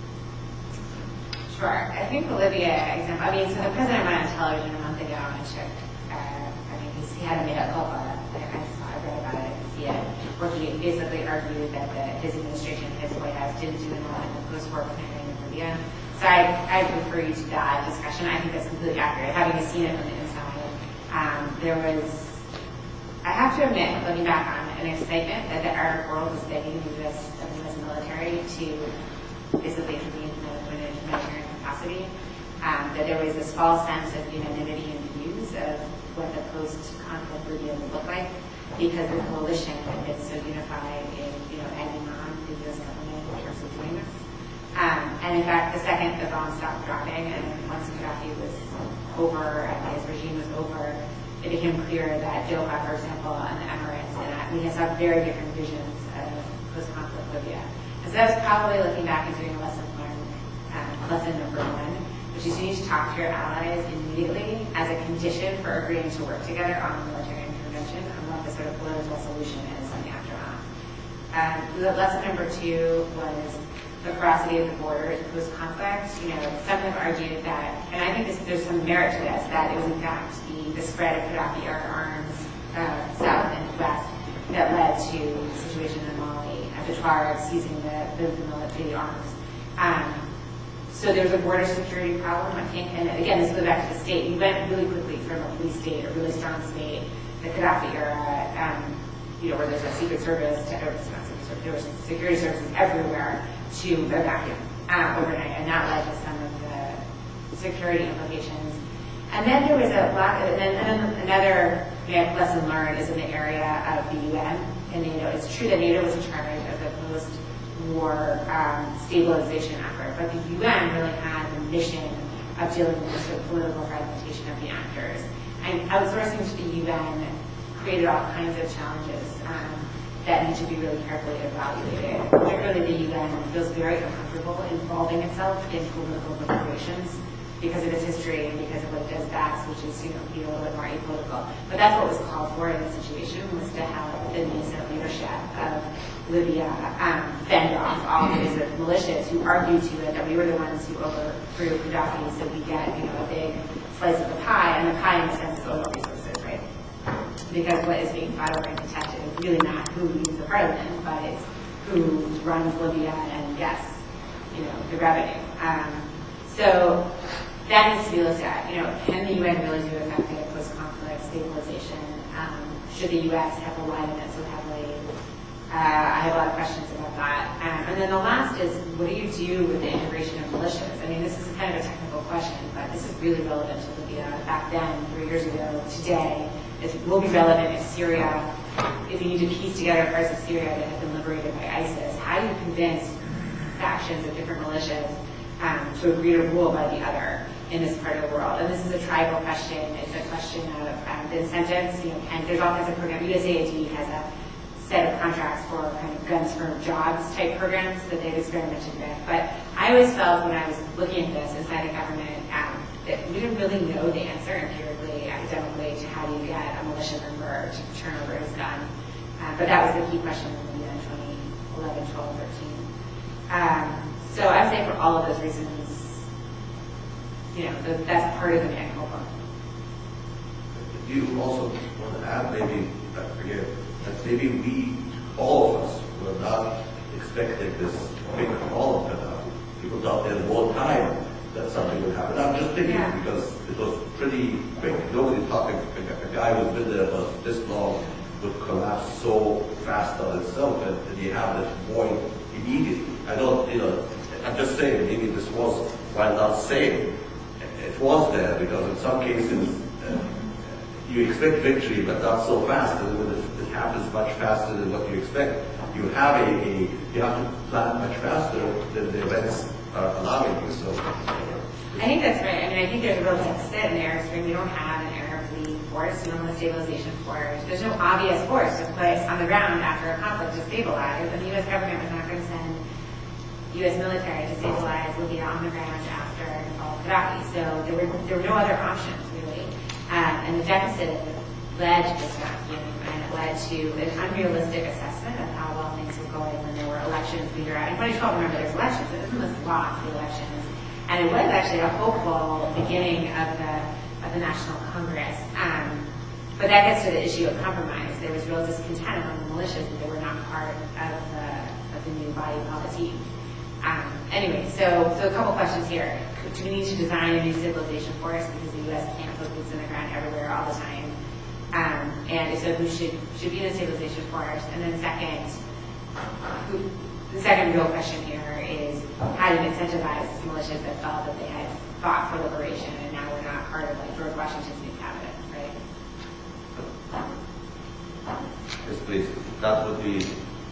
Sure. I think the Libya example, I mean, so the president went on television a month ago and took, uh, I mean, he's, he had a mea culpa. I, I saw, I read about it, I see it, where he basically argued that the, his administration, his White House didn't do enough in the post-war planning in Libya. So I, I refer you to that discussion. I think that's completely accurate. Having seen it from the inside, um, there was, I have to admit, looking back on it, an excitement that the Arab world was begging the U S, the U S military to basically intervene in the humanitarian capacity. Um, that there was this false sense of unanimity in views of what the post-conflict Libya would look like, because the coalition had been so unified in, you know, ending on the U S government in terms of doing this. Um, and in fact, the second the bombs stopped dropping, and once Gaddafi was over and his regime was over, it became clear that Doha, for example, and the Emirates, and that we have very different visions of post-conflict Libya. And so that's probably looking back and doing a lesson learned, um, lesson number one, which is you need to talk to your allies immediately as a condition for agreeing to work together on military intervention and what the sort of political solution is in the aftermath. Um, the lesson number two was the ferocity of the borders post-conflict. You know, some have argued that, and I think this, there's some merit to this, that it was in fact the, the spread of Gaddafi-era arms uh, south and west that led to the situation in Mali, and the Tuaregs seizing the, the, the military arms. Um, so there's a border security problem, I think, and again, this goes back to the state. We went really quickly from a police state, a really strong state, the Gaddafi era, um, you know, where there's a secret service, to, or not secret service, there was security services everywhere, to a vacuum uh, overnight, and that led to some of the security implications. And then there was a lot, of, and then, and then another you know, lesson learned is in the area of the U N and NATO. It's true that NATO was in charge of the post-war um, stabilization effort, but the U N really had the mission of dealing with the sort of political fragmentation of the actors. And outsourcing to the U N created all kinds of challenges um, that need to be really carefully evaluated. Particularly the U N feels very uncomfortable involving itself in political deliberations because of its history and because of what it does best, which is, you know, be a little bit more apolitical. But that's what was called for in this situation, was to have the nascent leadership of Libya um, fend off all of these militias who argued to it that we were the ones who overthrew Gaddafi, so we get, you know, a big slice of the pie, and the pie in a sense is oil resources, right? Because what is being fought over and contested is really not who leads the parliament, but it's who runs Libya and, yes, you know, the revenue. Um, so that needs to be looked at. You know, can the U N really do effective post-conflict stabilization? Um, should the U S have relied on it so heavily? Uh, I have a lot of questions about that. Um, and then the last is, what do you do with the integration of militias? I mean, this is kind of a technical question, but this is really relevant to Libya back then, three years ago, today. It will be relevant if Syria, if you need to piece together parts of Syria that have been liberated by ISIS. How do you convince factions of different militias um, to agree to rule by the other in this part of the world? And this is a tribal question. It's a question of um, the incentives. You know, and there's all kinds of programs. U S A I D has a set of contracts for kind of guns for jobs type programs that they've experimented with. But I always felt when I was looking at this inside the government um, that we didn't really know the answer empirically, academically, to how do you get a militia member to turn over his gun. Uh, but that was the key question in the twenty eleven, twelve, thirteen. Um, so I would say for all of those reasons, you know, the, that's part of the mea culpa. Do you also want to add, maybe, again, that maybe we, all of us, were not expecting this big fall of Gaddafi. People thought at one time that something would happen. I'm just thinking Yeah. because it was pretty quick. Nobody thought a, a, a guy who's been there for this long would collapse so fast on itself, and, and you have this void immediately. I don't, you know, I'm just saying maybe this was, while not saying, it was there because in some cases uh, you expect victory, but not so fast, and when it, it happens much faster than what you expect, you have a, a you have to plan much faster than the events are allowing you. So I think that's right. I mean, I think there's a real deficit in the Arab Spring. We don't have an Arab League force. We don't have a stabilization force. There's no obvious force to place on the ground after a conflict to stabilize, and the U S government was not going to send U S military to stabilize Libya on the ground after the fall of Gaddafi. So there were there were no other options really, um, and the deficit led to this vacuum, and it led to an unrealistic assessment of how well things were going when there were elections figured out. In twenty twelve, remember, there's elections. It isn't this lost the elections. And it was actually a hopeful beginning of the of the National Congress. Um, but that gets to the issue of compromise. There was real discontent among the militias that they were not part of the of the new body politic. Um, anyway, so so a couple questions here. Do we need to design a new stabilization force because the U S can't put boots in the ground everywhere all the time? Um, and so who should should be in the stabilization force? And then second, who, the second real question here is how do you incentivize militias that felt that they had fought for liberation and now we're not part of like George Washington's new cabinet, right? Yes, please. That would be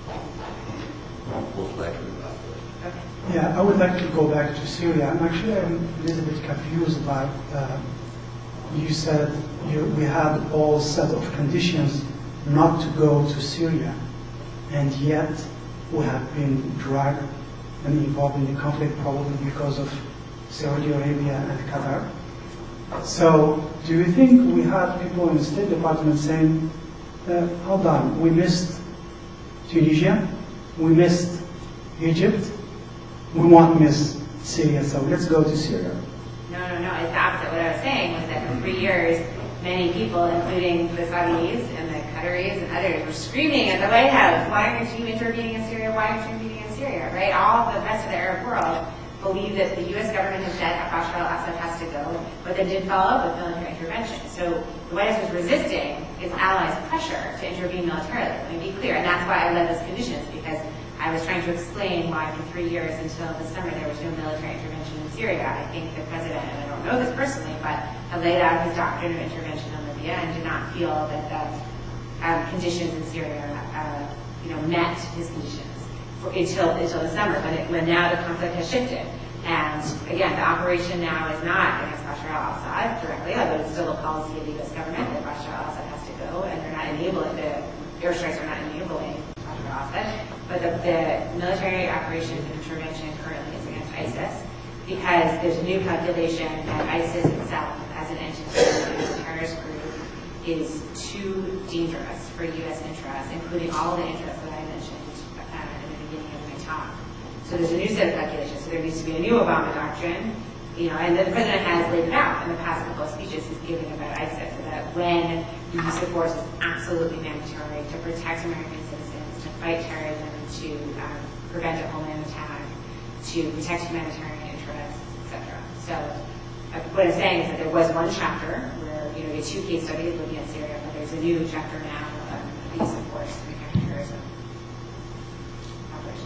most likely. Okay. Yeah, I would like to go back to Syria. And actually, I'm a little bit confused about, uh, you said you, we had all set of conditions not to go to Syria, and yet we have been dragged and involved in the conflict probably because of Saudi Arabia and Qatar. So do you think we had people in the State Department saying, uh, hold on, we missed Tunisia, we missed Egypt, we won't miss Syria, so let's go to Syria? No, no, no, it's the opposite. What I was saying was that for three years, many people, including the Saudis and the Qataris and others, were screaming at the White House, why aren't you intervening in Syria, why aren't you intervening in Syria, right? All the rest of the Arab world believed that the U S government had said Bashar al-Assad has to go, but then did follow up with military intervention. So the White House was resisting its allies' pressure to intervene militarily. Let me be clear, and that's why I led those conditions, because I was trying to explain why for three years until the summer there was no military intervention in Syria. I think the president, and I don't know this personally, but had laid out his doctrine of intervention in Libya and did not feel that the um, conditions in Syria, uh, you know, met his conditions for, until until the summer. But it, when now the conflict has shifted, and again, the operation now is not against Bashar al-Assad directly, although it's still a policy of the U S government that Bashar al-Assad has to go, and they're not enabling the airstrikes are not enabling Bashar al-Assad. But the, the military operations and intervention currently is against ISIS because there's a new calculation that ISIS itself, as an entity, as a terrorist group, is too dangerous for U S interests, including all the interests that I mentioned uh, in the beginning of my talk. So there's a new set of calculations. So there needs to be a new Obama doctrine, you know, and the president has laid it out in the past couple of speeches he's given about ISIS, so that when the use of force is absolutely mandatory to protect American citizens, to fight terrorism, to um, prevent a homeland attack, to protect humanitarian interests, et cetera. So uh, what I'm saying is that there was one chapter where, you know, we had two case studies looking at Syria, but there's a new chapter now of the use of force to protect terrorism operation.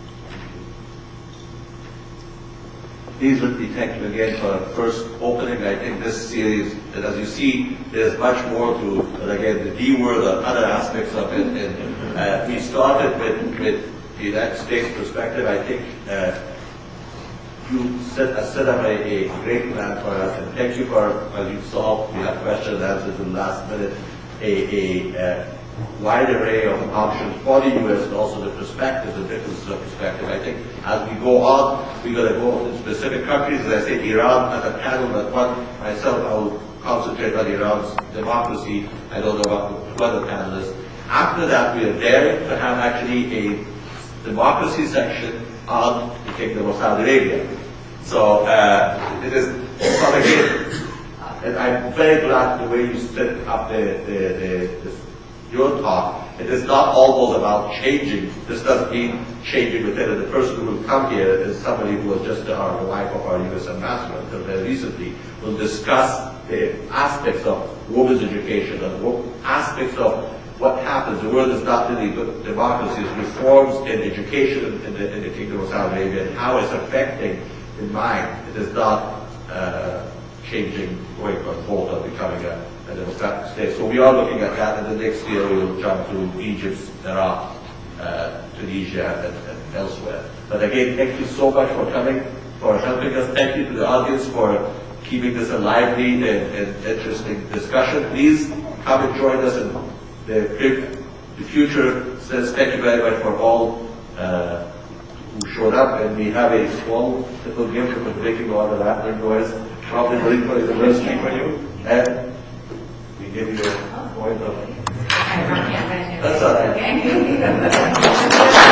Please let me thank you again for the first opening. I think this series, and as you see, there's much more to, and again, the D word and other aspects of it. And uh, we started with, with the United States perspective. I think uh, you set, uh, set up a, a great plan for us, and thank you for, as you saw, we had questions and answers in the last minute, a, a uh, wide array of options for the U S and also the perspectives and differences of perspective. I think as we go on, we're going to go in specific countries. As I say, Iran as a panel, but one myself, I will concentrate on Iran's democracy. I don't know about the other panelists. After that, we are daring to have actually a democracy section on the Kingdom of Saudi Arabia. So uh, it is, but again, and I'm very glad the way you set up the, the, the, the your talk. It is not almost about changing. This doesn't mean changing within it. The person who will come here is somebody who was just our, the wife of our U S ambassador until very recently. We'll discuss the aspects of women's education and aspects of what happens. The world is not really good democracy. It's reforms in education in the, in the Kingdom of Saudi Arabia and how it's affecting in mind. It is not uh, changing, going from vote or becoming a and it was that state. So we are looking at that, and the next year we will jump to Egypt, Iraq, uh, Tunisia, and, and elsewhere. But again, thank you so much for coming. for helping us. Thank you to the audience for keeping this a lively and, and interesting discussion. Please come and join us in the, the future. Says thank you very much for all uh, who showed up, and we have a small little gift for making all the laughter noise, probably very for university for you, and we give you a point of. That's all right.